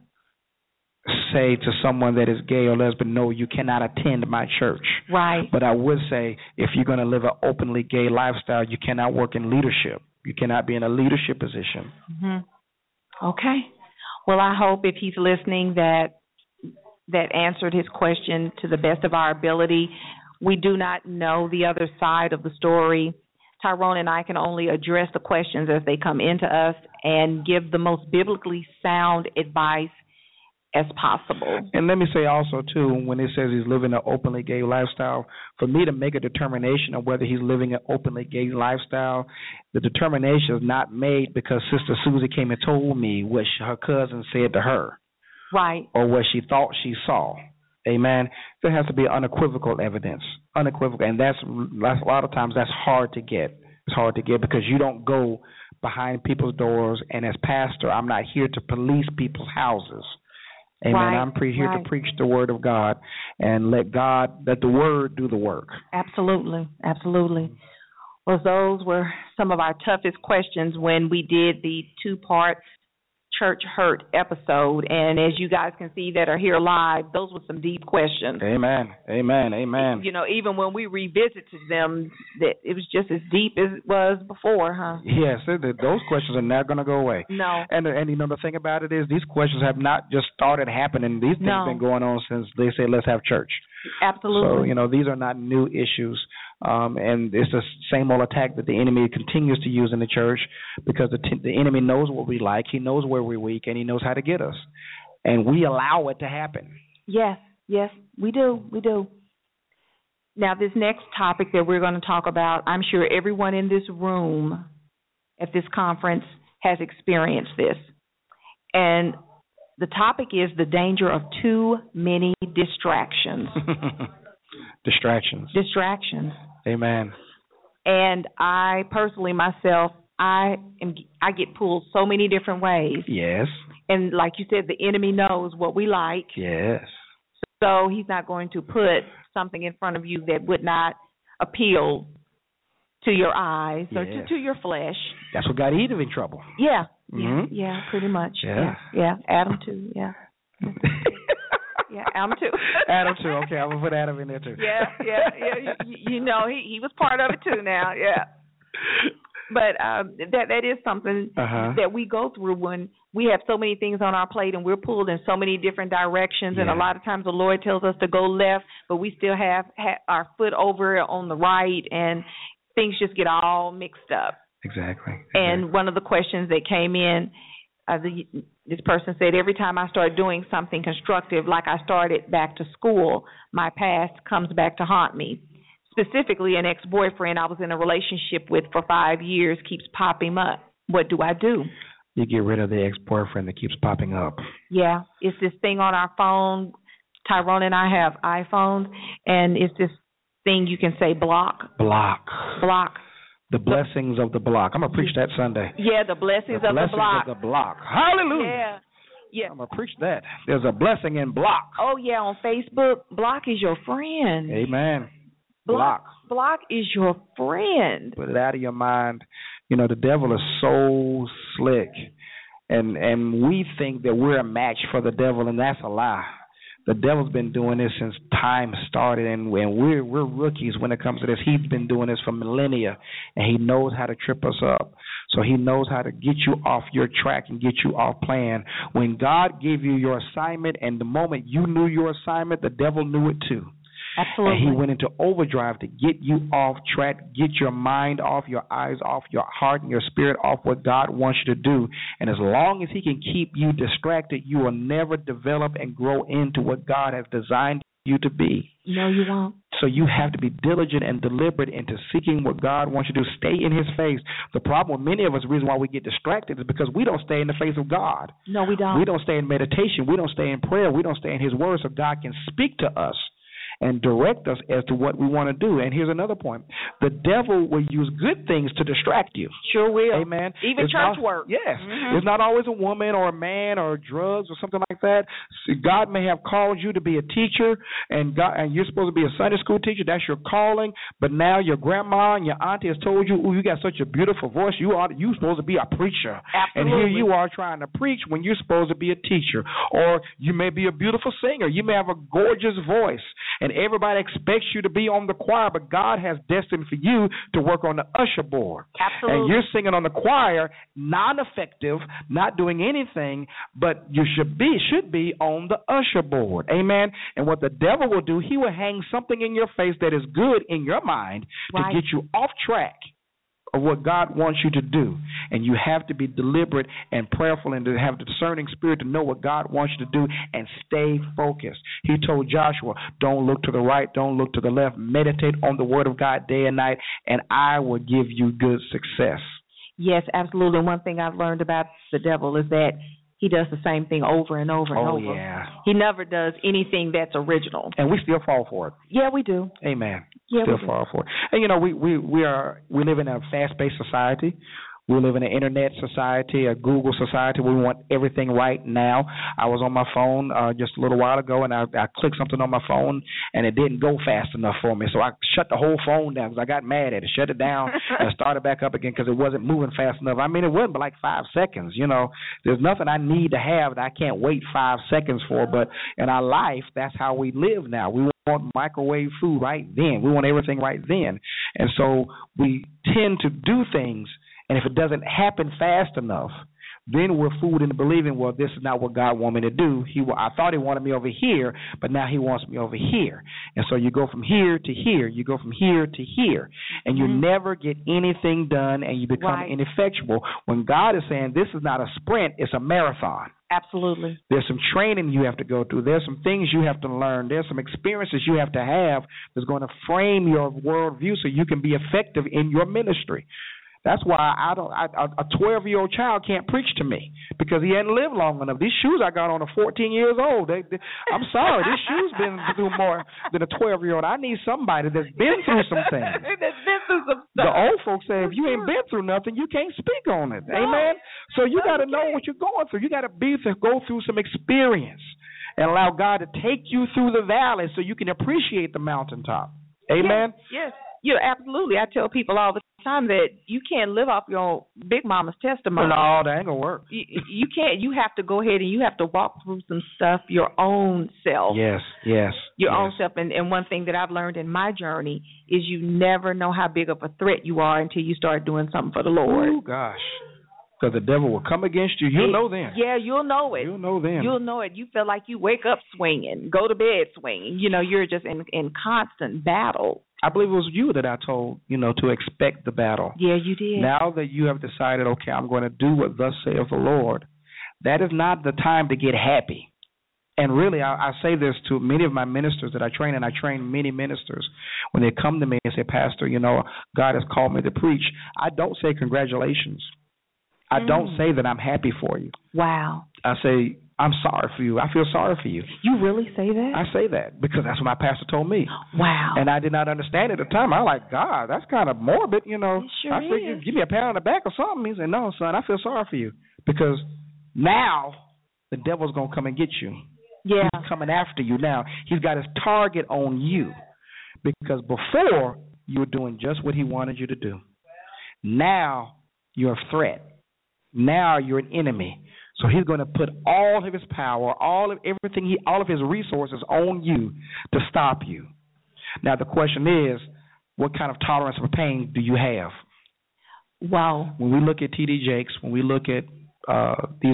say to someone that is gay or lesbian, no, you cannot attend my church. Right. But I would say if you're going to live an openly gay lifestyle, you cannot work in leadership. You cannot be in a leadership position. Mm-hmm. Okay. Well, I hope if he's listening that answered his question to the best of our ability. We do not know the other side of the story. Tyrone and I can only address the questions as they come into us and give the most biblically sound advice as possible. And let me say also, too, when it says he's living an openly gay lifestyle, for me to make a determination of whether he's living an openly gay lifestyle, the determination is not made because Sister Susie came and told me what her cousin said to her. Right. Or what she thought she saw. Amen. There has to be unequivocal evidence. Unequivocal. And that's a lot of times that's hard to get. It's hard to get because you don't go behind people's doors, and as pastor, I'm not here to police people's houses. Amen. Right, I'm here to preach the word of God and let the word do the work. Absolutely. Absolutely. Well, those were some of our toughest questions when we did the 2-part Church Hurt episode. And as you guys can see that are here live, those were some deep questions. Amen. Amen. Amen. Even when we revisited them, that it was just as deep as it was before, huh? Yes, those questions are not going to go away. No. And the thing about it is these questions have not just started happening. These things have been going on since they say let's have church. Absolutely. So, these are not new issues. And it's the same old attack that the enemy continues to use in the church because the enemy knows what we like, he knows where we're weak, and he knows how to get us. And we allow it to happen. Yes, we do. Now, this next topic that we're going to talk about, I'm sure everyone in this room at this conference has experienced this. And the topic is the danger of too many distractions. Distractions. Amen. And I personally myself, I get pulled so many different ways. Yes. And like you said, the enemy knows what we like. Yes. So he's not going to put something in front of you that would not appeal to your eyes or to your flesh. That's what got Eve in trouble. Yeah. Mm-hmm. Yeah, pretty much. Yeah. Adam too. Yeah. Yeah, Adam too. Adam too. Okay, I'm gonna put Adam in there too. Yeah. He was part of it too. Now, yeah. But that is something that we go through when we have so many things on our plate and we're pulled in so many different directions. Yeah. And a lot of times the Lord tells us to go left, but we still have our foot over on the right, and things just get all mixed up. Exactly. And one of the questions that came in, this person said, every time I start doing something constructive, like I started back to school, my past comes back to haunt me. Specifically, an ex-boyfriend I was in a relationship with for 5 years keeps popping up. What do I do? You get rid of the ex-boyfriend that keeps popping up. Yeah. It's this thing on our phone. Tyrone and I have iPhones, and it's this thing you can say block. Block. The blessings of the block. I'm going to preach that Sunday. Yeah, the blessings of the block. Of the block. Hallelujah. Yeah. I'm going to preach that. There's a blessing in block. Oh, yeah, on Facebook, block is your friend. Amen. Block is your friend. Put it out of your mind. The devil is so slick. And we think that we're a match for the devil, and that's a lie. The devil's been doing this since time started, and we're rookies when it comes to this. He's been doing this for millennia, and he knows how to trip us up. So he knows how to get you off your track and get you off plan. When God gave you your assignment, and the moment you knew your assignment, the devil knew it too. Absolutely. And he went into overdrive to get you off track, get your mind off, your eyes off, your heart and your spirit off what God wants you to do. And as long as he can keep you distracted, you will never develop and grow into what God has designed you to be. No, you won't. So you have to be diligent and deliberate into seeking what God wants you to do. Stay in His face. The problem with many of us, the reason why we get distracted is because we don't stay in the face of God. No, we don't. We don't stay in meditation. We don't stay in prayer. We don't stay in His Word so God can speak to us and direct us as to what we want to do. And here's another point. The devil will use good things to distract you. Sure will. Amen. Even church work. Yes. Mm-hmm. It's not always a woman or a man or drugs or something like that. See, God may have called you to be a teacher, and you're supposed to be a Sunday school teacher. That's your calling. But now your grandma and your auntie has told you, "Ooh, you got such a beautiful voice. You're supposed to be a preacher." Absolutely. And here you are trying to preach when you're supposed to be a teacher. Or you may be a beautiful singer. You may have a gorgeous voice, and everybody expects you to be on the choir, but God has destined for you to work on the usher board. Absolutely. And you're singing on the choir, non-effective, not doing anything, but you should be on the usher board. Amen. And what the devil will do, he will hang something in your face that is good in your mind to get you off track of what God wants you to do. And you have to be deliberate and prayerful and to have the discerning spirit to know what God wants you to do and stay focused. He told Joshua, don't look to the right, don't look to the left. Meditate on the word of God day and night, and I will give you good success. Yes, absolutely. And one thing I've learned about the devil is that he does the same thing over and over and over. Oh, yeah. He never does anything that's original. And we still fall for it. Yeah, we do. Amen. Yeah, still fall for it. And, we live in a fast-paced society. We live in an internet society, a Google society. We want everything right now. I was on my phone just a little while ago, and I clicked something on my phone, and it didn't go fast enough for me. So I shut the whole phone down because I got mad at it, shut it down, and started back up again because it wasn't moving fast enough. I mean, it wasn't but like 5 seconds. There's nothing I need to have that I can't wait 5 seconds for. But in our life, that's how we live now. We want microwave food right then. We want everything right then. And so we tend to do things, and if it doesn't happen fast enough, then we're fooled into believing, well, this is not what God wanted me to do. I thought He wanted me over here, but now He wants me over here. And so you go from here to here. You go from here to here. And you never get anything done, and you become ineffectual. When God is saying this is not a sprint, it's a marathon. Absolutely. There's some training you have to go through. There's some things you have to learn. There's some experiences you have to have that's going to frame your worldview so you can be effective in your ministry. That's why a 12-year-old child can't preach to me because he hadn't lived long enough. These shoes I got on are 14 years old. I'm sorry, these shoes been through more than a 12-year-old. I need somebody that's been through some things. That's been through some stuff. The old folks say if you ain't been through nothing, you can't speak on it. Amen. So you got to know what you're going through. You got to go through some experience and allow God to take you through the valley so you can appreciate the mountaintop. Amen. Yes. Yeah, absolutely. I tell people all the time that you can't live off your own big mama's testimony. No, that ain't gonna work. You can't. You have to go ahead and you have to walk through some stuff your own self. Yes. Your own self. And one thing that I've learned in my journey is you never know how big of a threat you are until you start doing something for the Lord. Oh gosh. Because the devil will come against you. You'll know then. Yeah, you'll know it. You'll know then. You'll know it. You feel like you wake up swinging, go to bed swinging. You're just in constant battle. I believe it was you that I told, to expect the battle. Yeah, you did. Now that you have decided, okay, I'm going to do what thus saith the Lord, that is not the time to get happy. And really, I say this to many of my ministers that I train, and I train many ministers. When they come to me and say, Pastor, God has called me to preach, I don't say congratulations. I don't say that I'm happy for you. Wow. I say, I'm sorry for you. I feel sorry for you. You really say that? I say that because that's what my pastor told me. Wow. And I did not understand it at the time. I was like, God, that's kind of morbid, It sure I figured, give me a pat on the back or something. He said, no, son, I feel sorry for you because now the devil's going to come and get you. Yeah. He's coming after you now. He's got his target on you because before you were doing just what he wanted you to do. Now you're a threat. Now you're an enemy. So he's going to put all of his power, all of his resources on you to stop you. Now the question is, what kind of tolerance for pain do you have? Wow. When we look at T.D. Jakes, when we look at these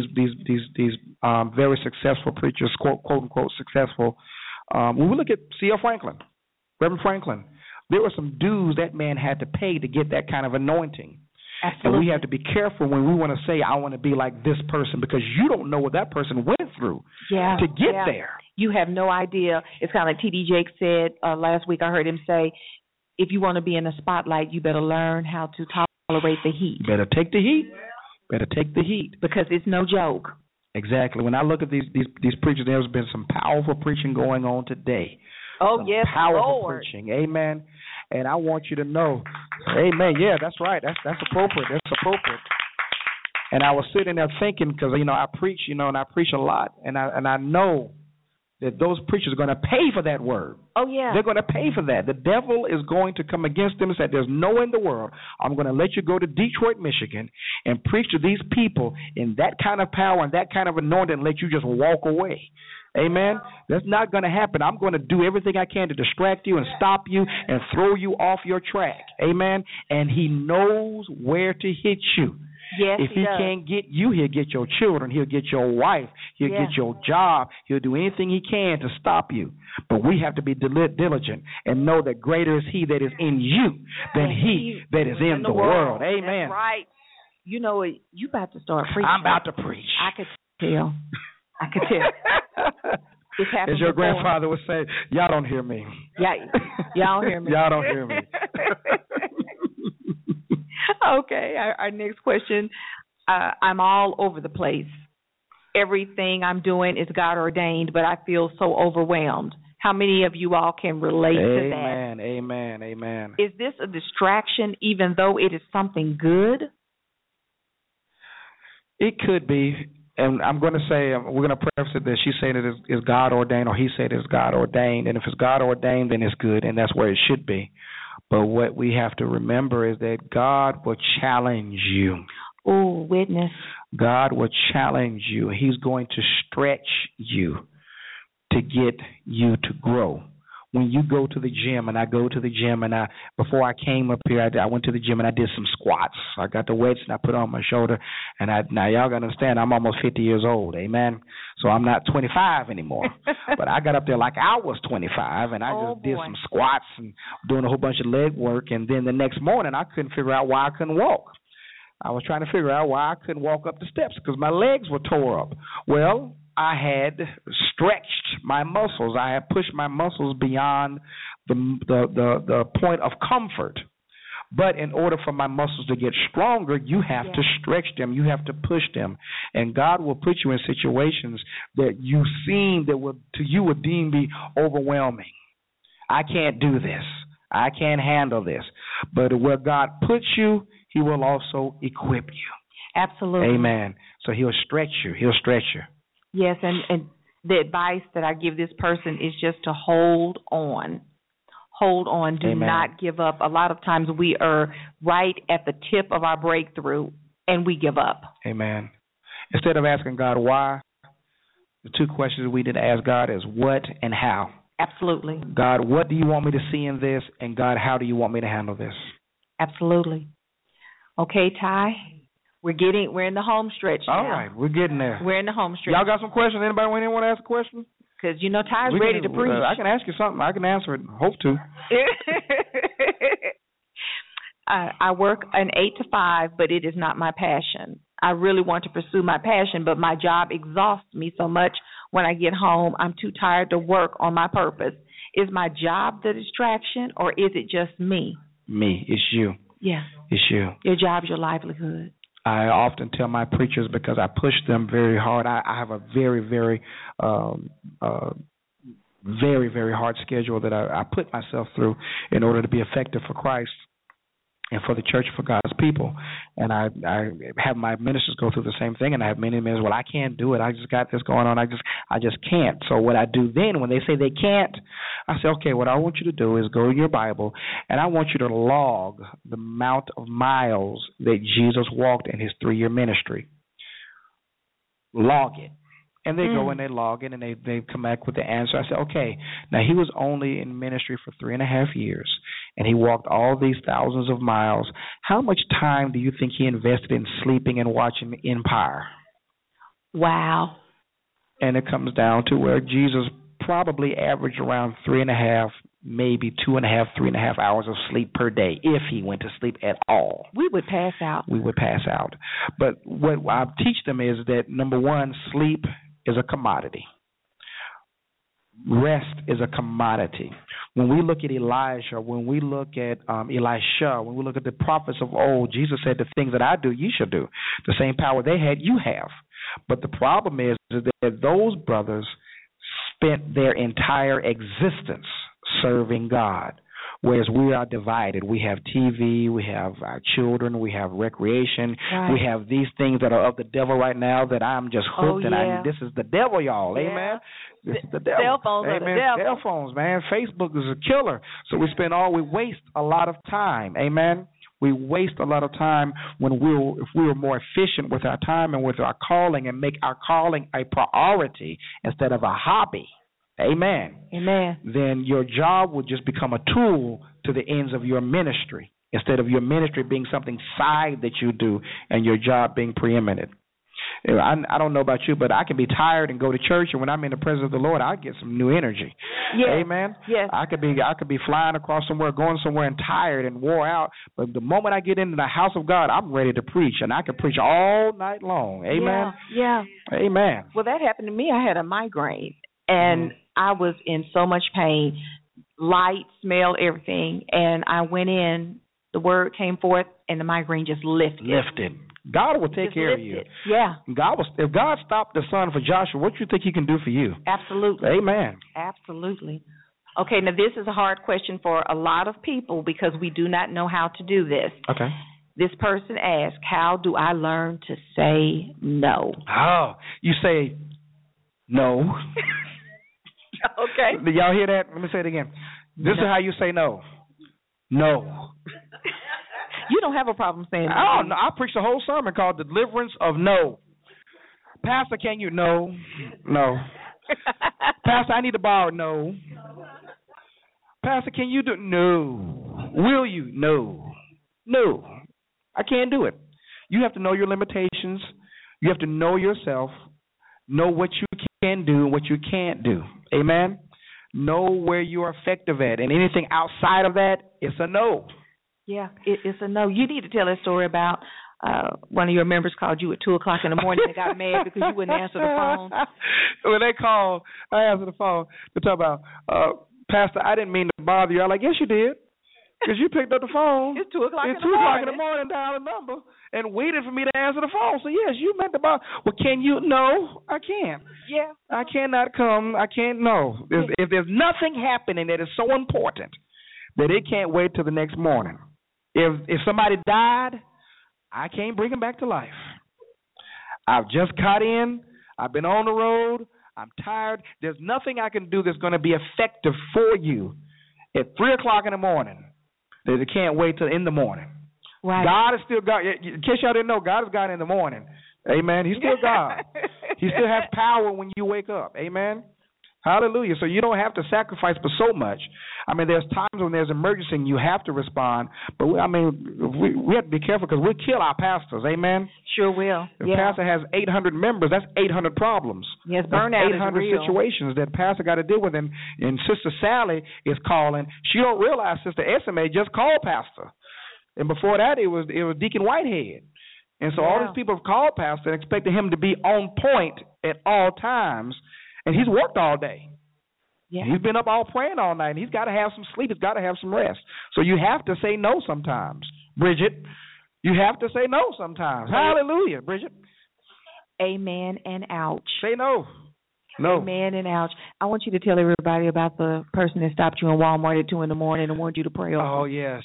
very successful preachers, quote unquote successful, when we look at C.L. Franklin, Reverend Franklin, there were some dues that man had to pay to get that kind of anointing. Absolutely. And we have to be careful when we want to say, I want to be like this person, because you don't know what that person went through to get there. You have no idea. It's kind of like T.D. Jakes said last week. I heard him say, if you want to be in the spotlight, you better learn how to tolerate the heat. You better take the heat. Because it's no joke. Exactly. When I look at these preachers, there's been some powerful preaching going on today. Oh, yes, powerful Lord. preaching. Amen. And I want you to know, amen, yeah, that's right. That's appropriate. That's appropriate. And I was sitting there thinking, because, I preach, and I preach a lot, and I know that those preachers are going to pay for that word. Oh, yeah. They're going to pay for that. The devil is going to come against them and say, there's no way in the world I'm going to let you go to Detroit, Michigan, and preach to these people in that kind of power and that kind of anointing and let you just walk away. Amen? That's not going to happen. I'm going to do everything I can to distract you and stop you and throw you off your track. Amen? And he knows where to hit you. Yes, if he can't get you, he'll get your children. He'll get your wife. He'll get your job. He'll do anything he can to stop you. But we have to be diligent and know that greater is he that is in you than he that is in the world. Amen. That's right. You know it. You about to start preaching. I'm about to preach. I could tell. It's happened as your before. grandfather would say, y'all don't hear me. Yeah, y'all don't hear me. Y'all don't hear me. Okay, our next question. I'm all over the place. Everything I'm doing is God ordained, but I feel so overwhelmed. How many of you all can relate to that? Amen. Is this a distraction even though it is something good? It could be. And I'm going to say, we're going to preface it that she's saying it is God ordained, or he said it's God ordained. And if it's God ordained, then it's good, and that's where it should be. But what we have to remember is that God will challenge you. Oh, witness. God will challenge you. He's going to stretch you to get you to grow. When you go to the gym, and I go to the gym, and before I came up here, I went to the gym and I did some squats. I got the weights and I put it on my shoulder. And now y'all got to understand, I'm almost 50 years old, amen? So I'm not 25 anymore. But I got up there like I was 25, and I just did some squats and doing a whole bunch of leg work. And then the next morning, I couldn't figure out why I couldn't walk. I was trying to figure out why I couldn't walk up the steps because my legs were tore up. Well, I had stretched my muscles. I had pushed my muscles beyond the point of comfort. But in order for my muscles to get stronger, you have to stretch them. You have to push them. And God will put you in situations that you seem that to you would deem be overwhelming. I can't do this. I can't handle this. But where God puts you, he will also equip you. Absolutely. Amen. So he'll stretch you. He'll stretch you. Yes, and the advice that I give this person is just to hold on. Hold on. Do not give up. A lot of times we are right at the tip of our breakthrough, and we give up. Amen. Instead of asking God why, the two questions we need to ask God is what and how. Absolutely. God, what do you want me to see in this? And God, how do you want me to handle this? Absolutely. Okay, Ty. We're in the home stretch now. All right, we're getting there. We're in the home stretch. Y'all got some questions? Anybody want to ask a question? Because, Ty's ready to preach. I can ask you something. I can answer it. Hope to. I work an 8 to 5, but it is not my passion. I really want to pursue my passion, but my job exhausts me so much when I get home. I'm too tired to work on my purpose. Is my job the distraction, or is it just me? Me. It's you. Yeah. It's you. Your job's your livelihood. I often tell my preachers, because I push them very hard. I have a very, very, very, very hard schedule that I put myself through in order to be effective for Christ and for the church, for God's people. And I have my ministers go through the same thing, and I have many ministers, well, I can't do it. I just got this going on. I just can't. So what I do then, when they say they can't, I say, okay, what I want you to do is go in your Bible, and I want you to log the amount of miles that Jesus walked in his 3-year ministry. Log it. And they go and they log it, and they come back with the answer. I say, okay, now he was only in ministry for 3.5 years, and he walked all these thousands of miles. How much time do you think he invested in sleeping and watching Empire? Wow. And it comes down to where Jesus probably averaged around 3.5, maybe 2.5, 3.5 hours of sleep per day if he went to sleep at all. We would pass out. We would pass out. But what I teach them is that, number one, sleep is a commodity. Rest is a commodity. When we look at Elijah, when we look at Elisha, when we look at the prophets of old, Jesus said, the things that I do, you shall do. The same power they had, you have. But the problem is that those brothers spent their entire existence serving God, whereas we are divided. We have TV, we have our children, we have recreation, right. We have these things that are of the devil right now that I'm just hooked, and this is the devil, y'all. Yeah. Amen. This is the devil. Cell phones are the devil. Cell phones, man. Facebook is a killer. So we waste a lot of time. Amen. We waste a lot of time if we were more efficient with our time and with our calling and make our calling a priority instead of a hobby. Amen. Amen. Then your job would just become a tool to the ends of your ministry instead of your ministry being something side that you do and your job being preeminent. I don't know about you, but I can be tired and go to church, and when I'm in the presence of the Lord, I get some new energy. Yes. Amen. Yes. I could be flying across somewhere, going somewhere, and tired and wore out. But the moment I get into the house of God, I'm ready to preach, and I can preach all night long. Amen. Yeah. Amen. Well, that happened to me. I had a migraine, and I was in so much pain, light, smell, everything, and I went in. The word came forth, and the migraine just lifted. God will take care of you. Yeah. If God stopped the sun for Joshua, what do you think he can do for you? Absolutely. Amen. Absolutely. Okay, now this is a hard question for a lot of people because we do not know how to do this. Okay. This person asked, how do I learn to say no? Oh, you say no. Okay. Did y'all hear that? Let me say it again. This is how you say no. No. You don't have a problem saying no. Oh, no. I preached a whole sermon called Deliverance of No. Pastor, can you? No. Pastor, I need to borrow. No. Pastor, can you do? No. Will you? No. I can't do it. You have to know your limitations. You have to know yourself, know what you can do and what you can't do. Amen? Know where you are effective at. And anything outside of that, it's a no. Yeah, it's a no. You need to tell that story about one of your members called you at 2 o'clock in the morning and got mad because you wouldn't answer the phone. When they called, I answered the phone to talk about, Pastor, I didn't mean to bother you. I'm like, yes, you did. Because you picked up the phone. It's 2 o'clock in the morning. It's 2 o'clock in the morning, dial the number, and waited for me to answer the phone. So, yes, you meant to bother. Well, can you? No, I can't. Yeah. I cannot come. I can't, no. If there's nothing happening that is so important that it can't wait till the next morning. If somebody died, I can't bring him back to life. I've just got in. I've been on the road. I'm tired. There's nothing I can do that's going to be effective for you at 3 o'clock in the morning that it can't wait till in the morning. Right. God is still God. In case y'all didn't know, God is God in the morning. Amen. He's still God. He still has power when you wake up. Amen. Hallelujah. So you don't have to sacrifice for so much. I mean, there's times when there's emergency and you have to respond. But, we have to be careful because we'll kill our pastors. Amen? Sure will. If a pastor has 800 members, that's 800 problems. Yes, burnout that's 800 is real. situations that pastor got to deal with. And Sister Sally is calling. She don't realize Sister SMA just called pastor. And before that, it was Deacon Whitehead. And so all these people have called pastor and expected him to be on point at all times. And he's worked all day. Yeah. He's been up all praying all night, and he's got to have some sleep. He's got to have some rest. So you have to say no sometimes, Bridget. You have to say no sometimes. Hallelujah, Bridget. Amen and ouch. Say no. No. Amen and ouch. I want you to tell everybody about the person that stopped you in Walmart at 2 in the morning and wanted you to pray over. Oh, yes.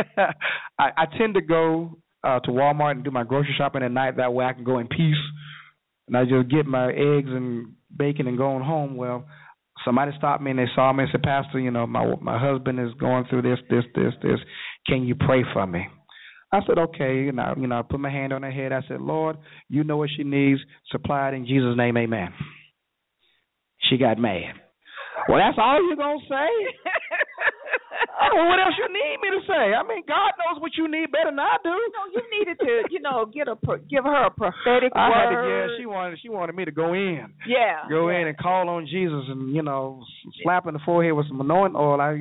I tend to go to Walmart and do my grocery shopping at night. That way I can go in peace. And I just get my eggs and bacon and going home. Well, somebody stopped me and they saw me and said, Pastor, my husband is going through this. Can you pray for me? I said, okay. And I put my hand on her head. I said, Lord, you know what she needs. Supply it in Jesus' name, amen. She got mad. Well, that's all you're going to say? Well, what else you need me to say? I mean, God knows what you need better than I do. You needed to, give her a prophetic word. She wanted me to go in. Yeah. Go in and call on Jesus and, slap in the forehead with some anointing oil. Now,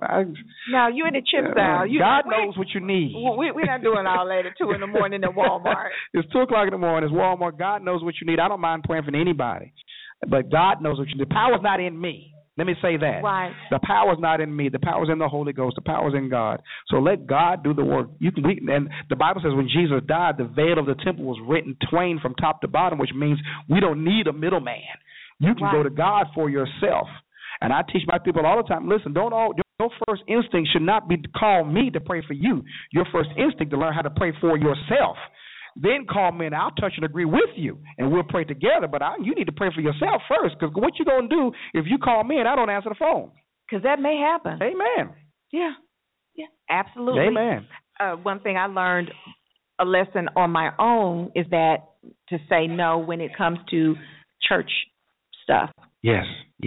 you in the chip style. God knows what you need. We're not doing all that at 2 in the morning at Walmart. It's 2 o'clock in the morning. It's Walmart. God knows what you need. I don't mind praying for anybody. But God knows what you need. The power's not in me. Let me say that. Right. The power's not in me. The power's in the Holy Ghost. The power's in God. So let God do the work. And the Bible says when Jesus died, the veil of the temple was rent in twain from top to bottom, which means we don't need a middleman. You can go to God for yourself. And I teach my people all the time, listen, your first instinct should not be to call me to pray for you. Your first instinct to learn how to pray for yourself. Then call me and I'll touch and agree with you, and we'll pray together. But you need to pray for yourself first, because what you going to do if you call me and I don't answer the phone? Because that may happen. Amen. Yeah, absolutely. Amen. One thing I learned, a lesson on my own, is that to say no when it comes to church stuff. Yes.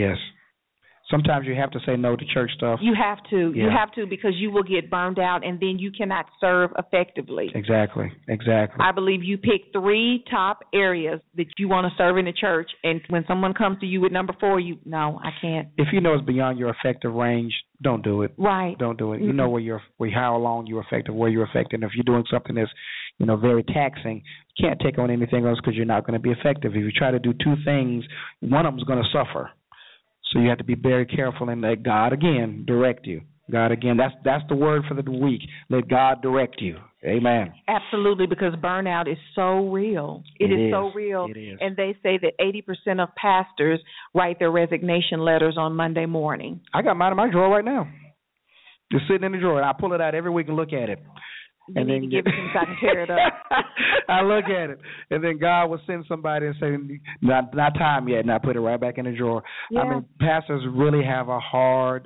Sometimes you have to say no to church stuff. You have to. Yeah. You have to, because you will get burned out, and then you cannot serve effectively. Exactly. I believe you pick 3 top areas that you want to serve in the church, and when someone comes to you with number 4, no, I can't. If you know it's beyond your effective range, don't do it. Right. Don't do it. You know how long you're effective, where you're effective. And if you're doing something that's, very taxing, you can't take on anything else because you're not going to be effective. If you try to do 2 things, one of them's going to suffer. So you have to be very careful and let God, again, direct you. God, again, that's the word for the week. Let God direct you. Amen. Absolutely, because burnout is so real. It is so real. It is. And they say that 80% of pastors write their resignation letters on Monday morning. I got mine in my drawer right now. Just sitting in the drawer, and I pull it out every week and look at it. You need to give it to me so I can tear it up. I look at it, and then God will send somebody and say, not time yet, and I put it right back in the drawer. Yeah. I mean, pastors really have a hard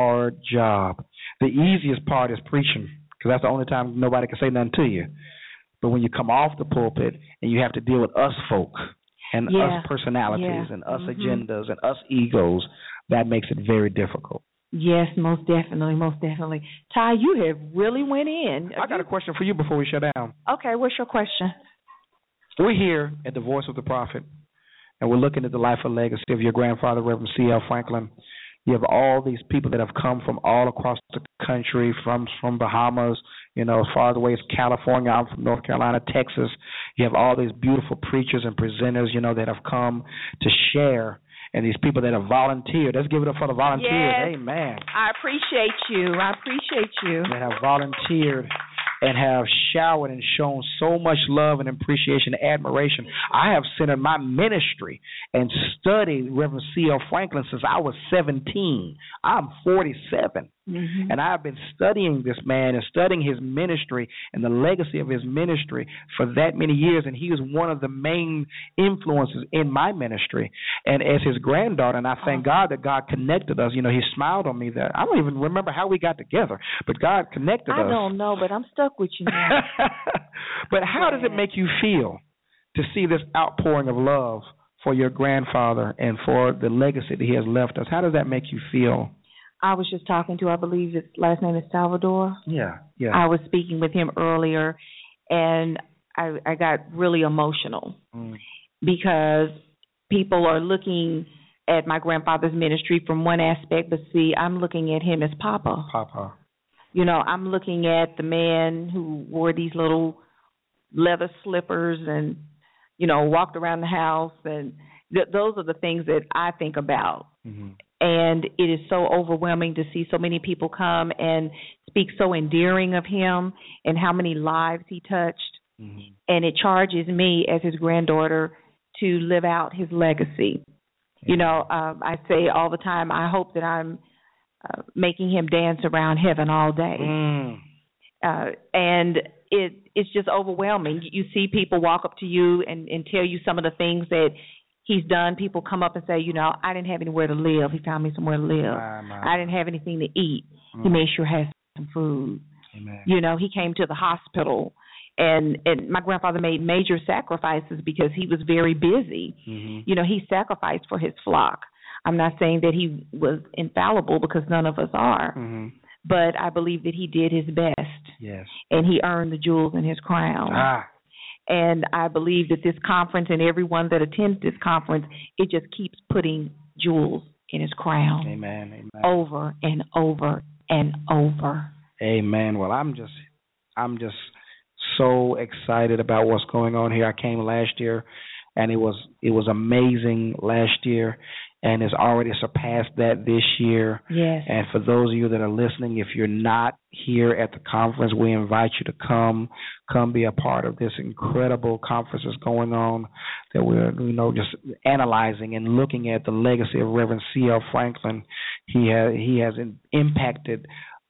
job. The easiest part is preaching, because that's the only time nobody can say nothing to you. But when you come off the pulpit and you have to deal with us folk and us personalities and us agendas and us egos, that makes it very difficult. Yes, most definitely. Ty, you have really went in. I got a question for you before we shut down. Okay, what's your question? We're here at the Voice of the Prophet, and we're looking at the life and legacy of your grandfather, Reverend C.L. Franklin. You have all these people that have come from all across the country, from Bahamas, as far away as California. I'm from North Carolina, Texas. You have all these beautiful preachers and presenters, that have come to share. And these people that have volunteered. Let's give it up for the volunteers. Yes. Amen. I appreciate you. That have volunteered and have showered and shown so much love and appreciation and admiration. I have centered my ministry and studied Reverend C.L. Franklin since I was 17. I'm 47. Mm-hmm. And I've been studying this man and studying his ministry and the legacy of his ministry for that many years. And he was one of the main influences in my ministry. And as his granddaughter, and I thank God that God connected us. He smiled on me that I don't even remember how we got together, but God connected us. I don't know, but I'm stuck with you now. But how does it make you feel to see this outpouring of love for your grandfather and for the legacy that he has left us? How does that make you feel? I was just talking to, I believe his last name is Salvador. Yeah. I was speaking with him earlier, and I got really emotional because people are looking at my grandfather's ministry from one aspect, but see, I'm looking at him as Papa. I'm looking at the man who wore these little leather slippers and, walked around the house, and those are the things that I think about. Mm-hmm. And it is so overwhelming to see so many people come and speak so endearing of him and how many lives he touched. Mm-hmm. And it charges me as his granddaughter to live out his legacy. Mm-hmm. I say all the time, I hope that I'm making him dance around heaven all day. And it's just overwhelming. You see people walk up to you and tell you some of the things that he's done. People come up and say, I didn't have anywhere to live. He found me somewhere to live. I didn't have anything to eat. He made sure I had some food. Amen. He came to the hospital. And my grandfather made major sacrifices because he was very busy. Mm-hmm. He sacrificed for his flock. I'm not saying that he was infallible, because none of us are. Mm-hmm. but I believe that he did his best. Yes. And he earned the jewels in his crown. And I believe that this conference and everyone that attends this conference, it just keeps putting jewels in his crown. Amen. Amen. Over and over and over. Amen. Well, I'm just so excited about what's going on here. I came last year, and it was amazing last year, and it's already surpassed that this year. Yes. And for those of you that are listening, if you're not here at the conference, we invite you to come be a part of this incredible conference that's going on, that we're just analyzing and looking at the legacy of Reverend C.L. Franklin. He has impacted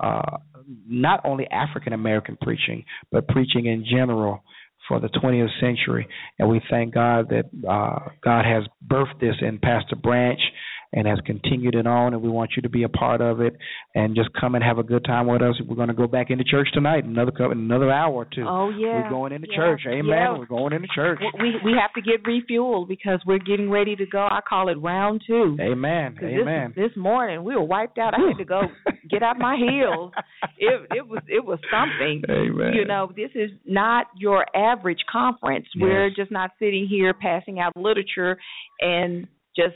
not only African American preaching, but preaching in general for the 20th century. And we thank God that God has birthed this in Pastor Branch and has continued it on, and we want you to be a part of it and just come and have a good time with us. We're going to go back into church tonight, another hour or two. Oh, yeah. We're going into church. Amen. Yeah. We're going into church. We have to get refueled because we're getting ready to go. I call it round 2. Amen. Amen. This morning we were wiped out. I had to go get out my heels. It was something. Amen. This is not your average conference. Yes. We're just not sitting here passing out literature and just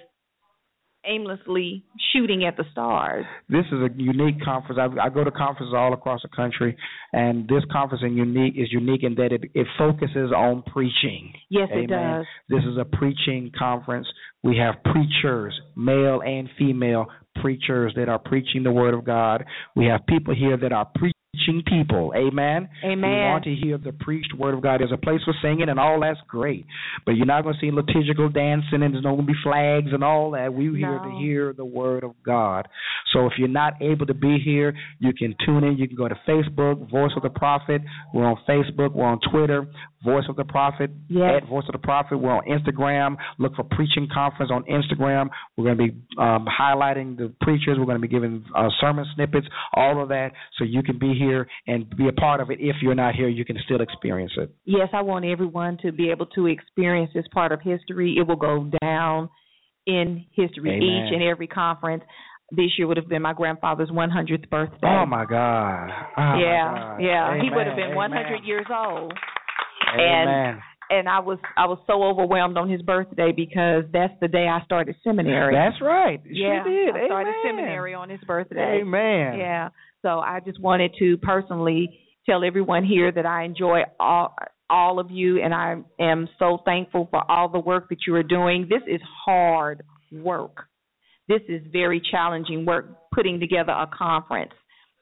aimlessly shooting at the stars. This is a unique conference. I go to conferences all across the country, and this conference is unique in that it focuses on preaching. Yes, Amen. It does. This is a preaching conference. We have preachers, male and female preachers that are preaching the Word of God. We have people here that are preaching people. Amen. Amen. We want to hear the preached Word of God. There's a place for singing and all that's great, but you're not going to see liturgical dancing and there's not going to be flags and all that. We're here to hear the Word of God. So if you're not able to be here, you can tune in. You can go to Facebook, Voice of the Prophet. We're on Facebook. We're on Twitter, Voice of the Prophet. Yes. At Voice of the Prophet. We're on Instagram. Look for Preaching Conference on Instagram. We're going to be highlighting the preachers. We're going to be giving sermon snippets, all of that, so you can be here and be a part of it. If you're not here, you can still experience it. Yes, I want everyone to be able to experience this part of history. It will go down in history. Amen. Each and every conference. This year would have been my grandfather's 100th birthday. Oh, my God. Yeah. Amen. He would have been 100 years old. Amen. And I was so overwhelmed on his birthday because that's the day I started seminary. That's right. Yeah, she did. I started seminary on his birthday. Amen. Yeah. So I just wanted to personally tell everyone here that I enjoy all of you, and I am so thankful for all the work that you are doing. This is hard work. This is very challenging work, putting together a conference.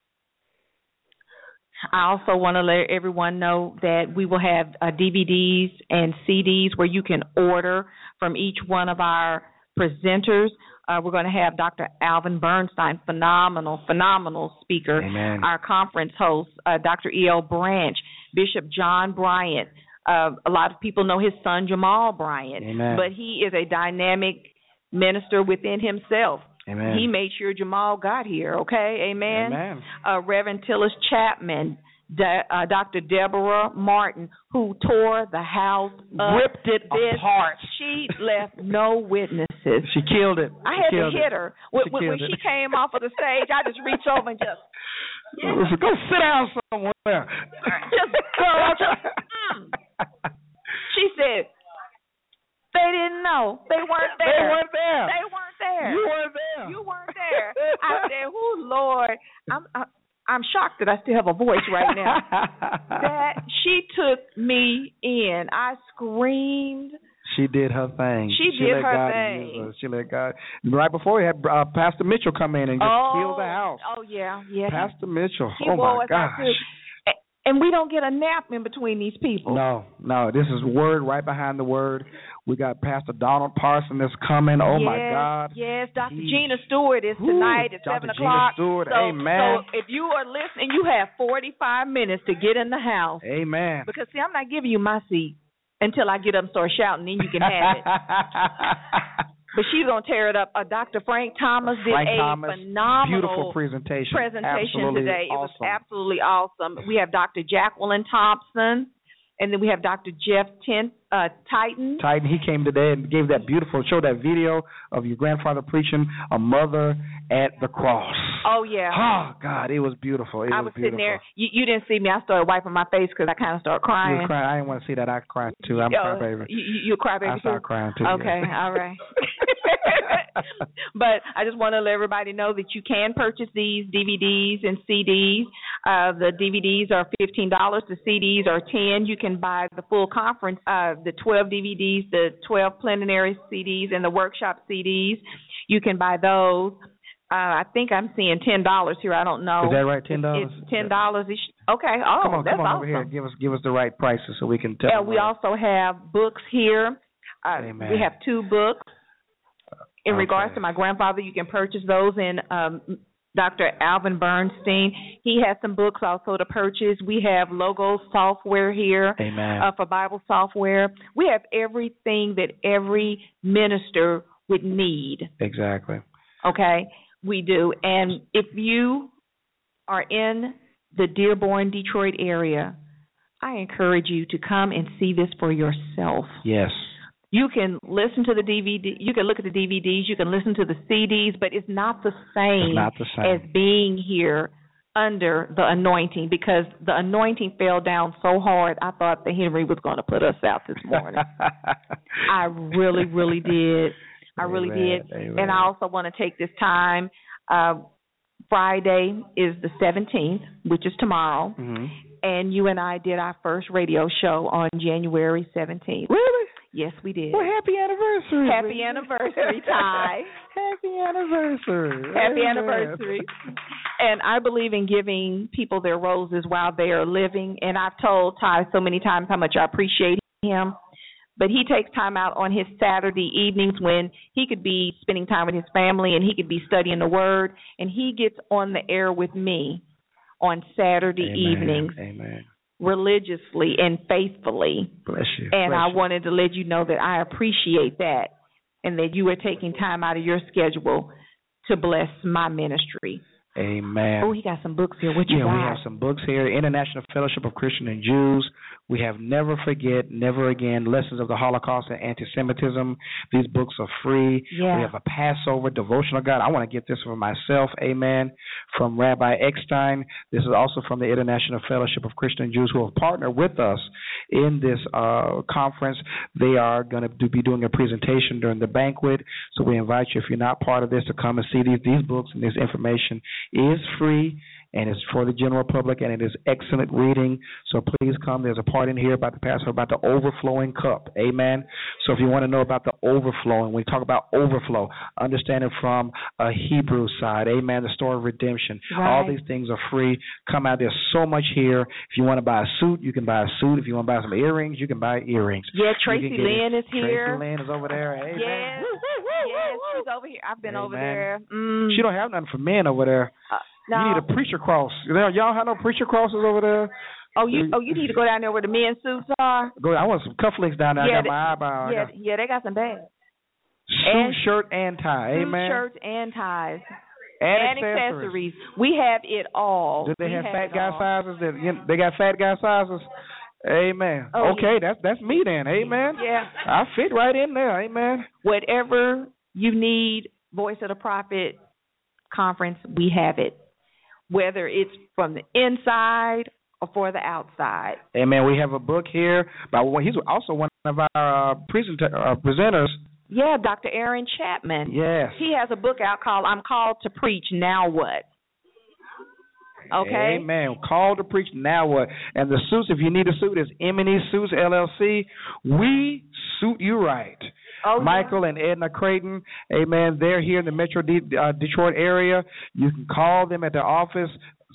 I also want to let everyone know that we will have DVDs and CDs where you can order from each one of our presenters. We're going to have Dr. Alvin Bernstein, phenomenal speaker. Amen. Our conference host, Dr. E.L. Branch, Bishop John Bryant. A lot of people know his son, Jamal Bryant. Amen. But he is a dynamic minister within himself. Amen. He made sure Jamal got here, okay? Amen. Amen. Reverend Tillis Chapman, Dr. Deborah Martin, who tore the house up. Ripped it apart. She left no witnesses. She killed it. I had to hit her. When she came off of the stage, I just reached over and just... Go sit down somewhere. She said... They didn't know. They weren't there. They weren't there. They weren't there. You weren't there. You weren't there. I said, "Oh Lord, I'm shocked that I still have a voice right now." That she took me in. I screamed. She did her thing. She did her thing. She let God. Right before we had Pastor Mitchell come in and just kill the house. Oh yeah. Pastor Mitchell. He my gosh. And we don't get a nap in between these people. No. This is word right behind the word. We got Pastor Donald Parson that's coming. Oh, my God. Yes, Dr. Gina Stewart is tonight at 7 o'clock. Gina Stewart, So amen. if you are listening, you have 45 minutes to get in the house. Amen. Because, see, I'm not giving you my seat until I get up and start shouting, then you can have it. But she's going to tear it up. Dr. Frank Thomas did phenomenal beautiful presentation absolutely today. Awesome. It was absolutely awesome. We have Dr. Jacqueline Thompson. And then we have Dr. Jeff Titan. Titan, he came today and gave that beautiful, showed that video of your grandfather preaching A Mother at the Cross. Oh, yeah. Oh, God, it was beautiful. I was sitting there. You didn't see me. I started wiping my face because I kind of started crying. You were crying. I didn't want to see that. I cried, too. I'm a crybaby. You a crybaby, too? I started crying, too. Okay, yeah. all right. But I just want to let everybody know that you can purchase these DVDs and CDs. The DVDs are $15. The CDs are $10. You can buy the full conference, the 12 DVDs, the 12 plenary CDs, and the workshop CDs. You can buy those. I think I'm seeing $10 here. I don't know. Is that right? $10? It's $10. Okay. Oh, come on awesome. over here. Give us the right prices so we can tell. Yeah, we also have books here. Amen. We have 2 books. In regards to my grandfather, you can purchase those in Dr. Alvin Bernstein. He has some books also to purchase. We have Logos software here. Amen. For Bible software. We have everything that every minister would need. Exactly. Okay, we do. And if you are in the Dearborn, Detroit area, I encourage you to come and see this for yourself. Yes. You can listen to the DVD. You can look at the DVDs. You can listen to the CDs, but it's not the same, as being here under the anointing, because the anointing fell down so hard. I thought the Henry was going to put us out this morning. I really, really did. I really did. Amen. And I also want to take this time. Friday is the 17th, which is tomorrow. Mm-hmm. And you and I did our first radio show on January 17th. Really? Yes, we did. Well, happy anniversary. Happy anniversary, Ty. Happy anniversary. Happy anniversary. And I believe in giving people their roses while they are living. And I've told Ty so many times how much I appreciate him. But he takes time out on his Saturday evenings when he could be spending time with his family and he could be studying the Word. And he gets on the air with me on Saturday evenings. Amen. Religiously and faithfully. Bless you. And I wanted to let you know that I appreciate that and that you are taking time out of your schedule to bless my ministry. Amen. Oh, he got some books here. What you got? We have some books here. International Fellowship of Christians and Jews. We have Never Forget, Never Again, Lessons of the Holocaust and Anti-Semitism. These books are free. Yeah. We have a Passover devotional guide. I want to get this for myself. Amen. From Rabbi Eckstein. This is also from the International Fellowship of Christians and Jews who have partnered with us in this conference. They are going to be doing a presentation during the banquet. So we invite you, if you're not part of this, to come and see these books and this information is free, and it's for the general public, and it is excellent reading. So please come. There's a part in here about the Passover, about the overflowing cup. Amen. So if you want to know about the overflowing, when we talk about overflow, understand it from a Hebrew side. Amen. The story of redemption. Right. All these things are free. Come out. There's so much here. If you want to buy a suit, you can buy a suit. If you want to buy some earrings, you can buy earrings. Yeah, Tracy Lynn is here. Tracy Lynn is over there. Amen. Yes. Yes, she's over here. I've been over there. She don't have nothing for men over there. No. You need a preacher cross. Y'all have no preacher crosses over there? You need to go down there where the men's suits are. I want some cufflinks down there. I got my eyebrow. Yeah, they got some bags. Suit, shirt, and tie. Amen. Shirts and ties. And accessories. We have it all. Do they have fat guy sizes? They got fat guy sizes? Amen. Oh, okay, that's me then. Amen. Yeah. I fit right in there. Amen. Whatever you need, Voice of the Prophet conference, we have it. Whether it's from the inside or for the outside. Amen. We have a book here. He's also one of our presenters. Yeah, Dr. Aaron Chapman. Yes. He has a book out called I'm Called to Preach, Now What? Okay. Amen. Called to Preach, Now What? And the suits, if you need a suit, is M&E Suits, LLC. We suit you right. Oh, Michael and Edna Creighton, amen. They're here in the Metro Detroit area. You can call them at their office,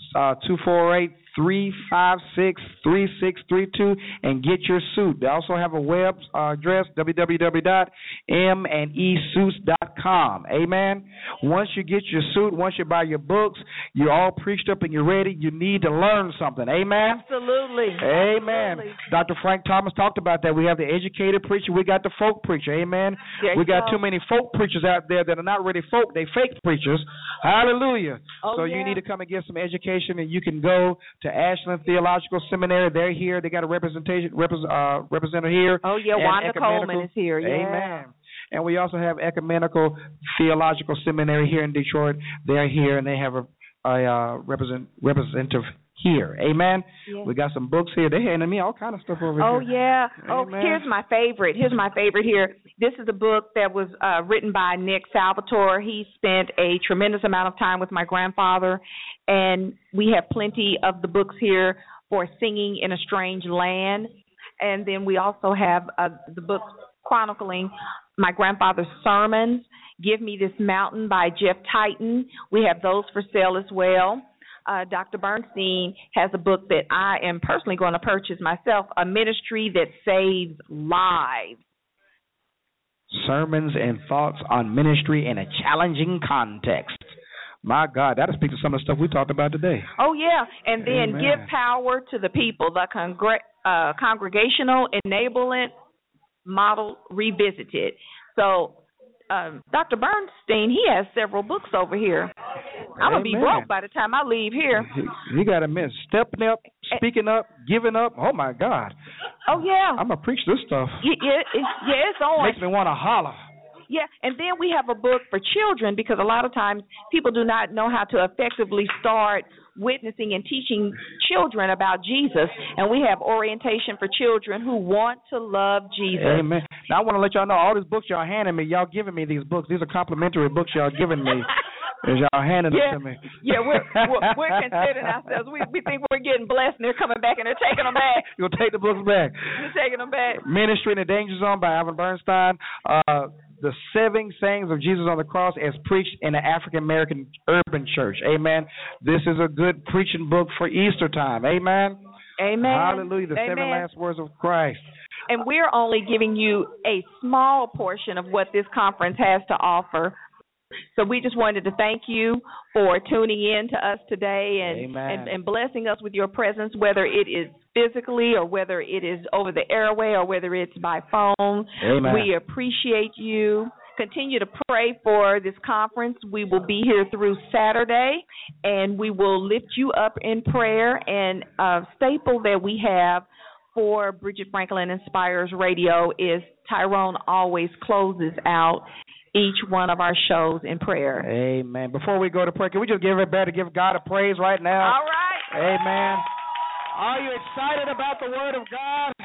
248-356-3632, and get your suit. They also have a web address, www.mandesuits.com. prophetconference.com. Amen. Once you get your suit, once you buy your books, you're all preached up and you're ready. You need to learn something. Amen. Absolutely. Amen. Absolutely. Dr. Frank Thomas talked about that. We have the educated preacher. We got the folk preacher. Amen. We got too many folk preachers out there that are not really folk. They fake preachers. Hallelujah. So you need to come and get some education, and you can go to Ashland Theological Seminary. They're here. They got a representative here. Oh, yeah. Wanda Coleman is here. Yeah. Amen. And we also have Ecumenical Theological Seminary here in Detroit. They're here, and they have a representative here. Amen. Yeah. We got some books here. They're handing me all kind of stuff over here. Oh, yeah. Amen. Oh, here's my favorite. Here. This is a book that was written by Nick Salvatore. He spent a tremendous amount of time with my grandfather, and we have plenty of the books here for Singing in a Strange Land. And then we also have the book chronicling my grandfather's sermons, Give Me This Mountain by Jeff Titan. We have those for sale as well. Dr. Bernstein has a book that I am personally going to purchase myself, A Ministry That Saves Lives. Sermons and Thoughts on Ministry in a Challenging Context. My God, that'll speak to some of the stuff we talked about today. Oh, yeah. And then Amen. Give Power to the People, the Congregational Enablement Model Revisited. So Dr. Bernstein, he has several books over here. I'm going to be broke by the time I leave here. You got to miss stepping up, speaking up, giving up. Oh, my God. Oh, yeah. I'm going to preach this stuff. It's on. Makes me want to holler. Yeah, and then we have a book for children because a lot of times people do not know how to effectively start witnessing and teaching children about Jesus. And we have Orientation for Children Who Want to Love Jesus. Amen. Now, I want to let y'all know all these books y'all handing me, y'all giving me these books. These are complimentary books y'all giving me. As y'all handing them to me. Yeah, we're considering ourselves. We think we're getting blessed, and they're coming back and they're taking them back. You'll take the books back. You're taking them back. Ministry in the Danger Zone by Alvin Bernstein. The 7 Sayings of Jesus on the Cross as preached in the African American urban church. Amen. This is a good preaching book for Easter time. Amen. Amen. Hallelujah. The 7 last words of Christ. And we're only giving you a small portion of what this conference has to offer. So we just wanted to thank you for tuning in to us today and blessing us with your presence, whether it is physically or whether it is over the airway or whether it's by phone. Amen. We appreciate you. Continue to pray for this conference. We will be here through Saturday, and we will lift you up in prayer. And a staple that we have for Bridget Franklin Inspires Radio is Tyrone always closes out each one of our shows in prayer. Amen. Before we go to prayer, can we just give God a praise right now? All right. Amen. Are you excited about the Word of God?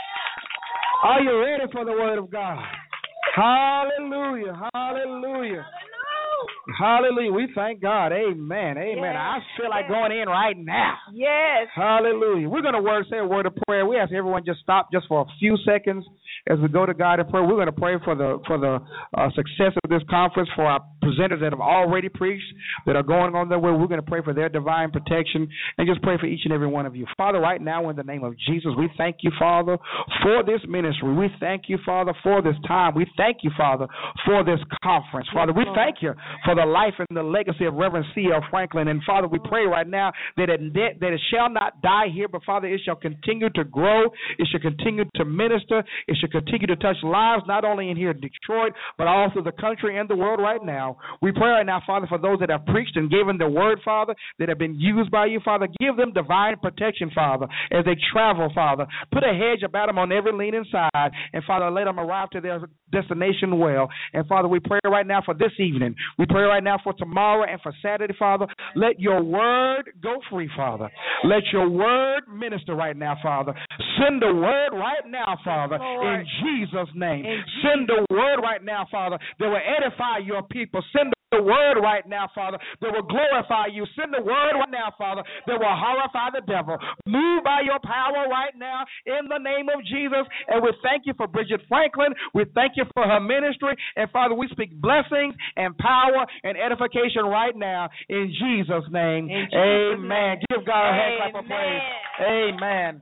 Are you ready for the Word of God? Hallelujah. Hallelujah. Hallelujah. We thank God. Amen. Amen. Yes. I feel like going in right now. Yes. Hallelujah. We're going to say a word of prayer. We ask everyone just stop just for a few seconds as we go to God in prayer. We're going to pray for the success of this conference, for our presenters that have already preached, that are going on their way. We're going to pray for their divine protection and just pray for each and every one of you. Father, right now in the name of Jesus, we thank you, Father, for this ministry. We thank you, Father, for this time. We thank you, Father, for this conference. Father, we thank you for the life and the legacy of Reverend C.L. Franklin. And, Father, we pray right now that it shall not die here, but, Father, it shall continue to grow. It shall continue to minister. It shall continue to touch lives, not only in here in Detroit, but also the country and the world right now. We pray right now, Father, for those that have preached and given the word, Father, that have been used by you, Father. Give them divine protection, Father, as they travel, Father. Put a hedge about them on every leaning side, and, Father, let them arrive to their destination well. And, Father, we pray right now for this evening. We pray right now for tomorrow and for Saturday, Father. Let your word go free, Father. Let your word minister right now, Father. Send the word right now, Father, in Jesus' name. Send the word right now, Father, that will edify your people. Send the word right now, Father, that will glorify you. Send the word right now, Father, that will horrify the devil. Move by your power right now in the name of Jesus. And we thank you for Bridget Franklin. We thank you for her ministry. And, Father, we speak blessings and power and edification right now in Jesus' name. Amen. Give God a hand clap of praise. Amen.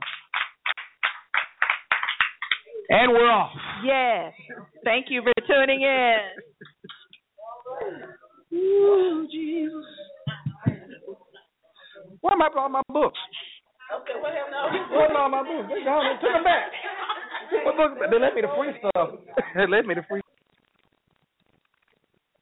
And we're off. Yes. Thank you for tuning in. Ooh, Jesus. Where am I all my books? Okay, what happened now? Where's all my books? They gone. They took them back. What books? They left me the free stuff. They left me the free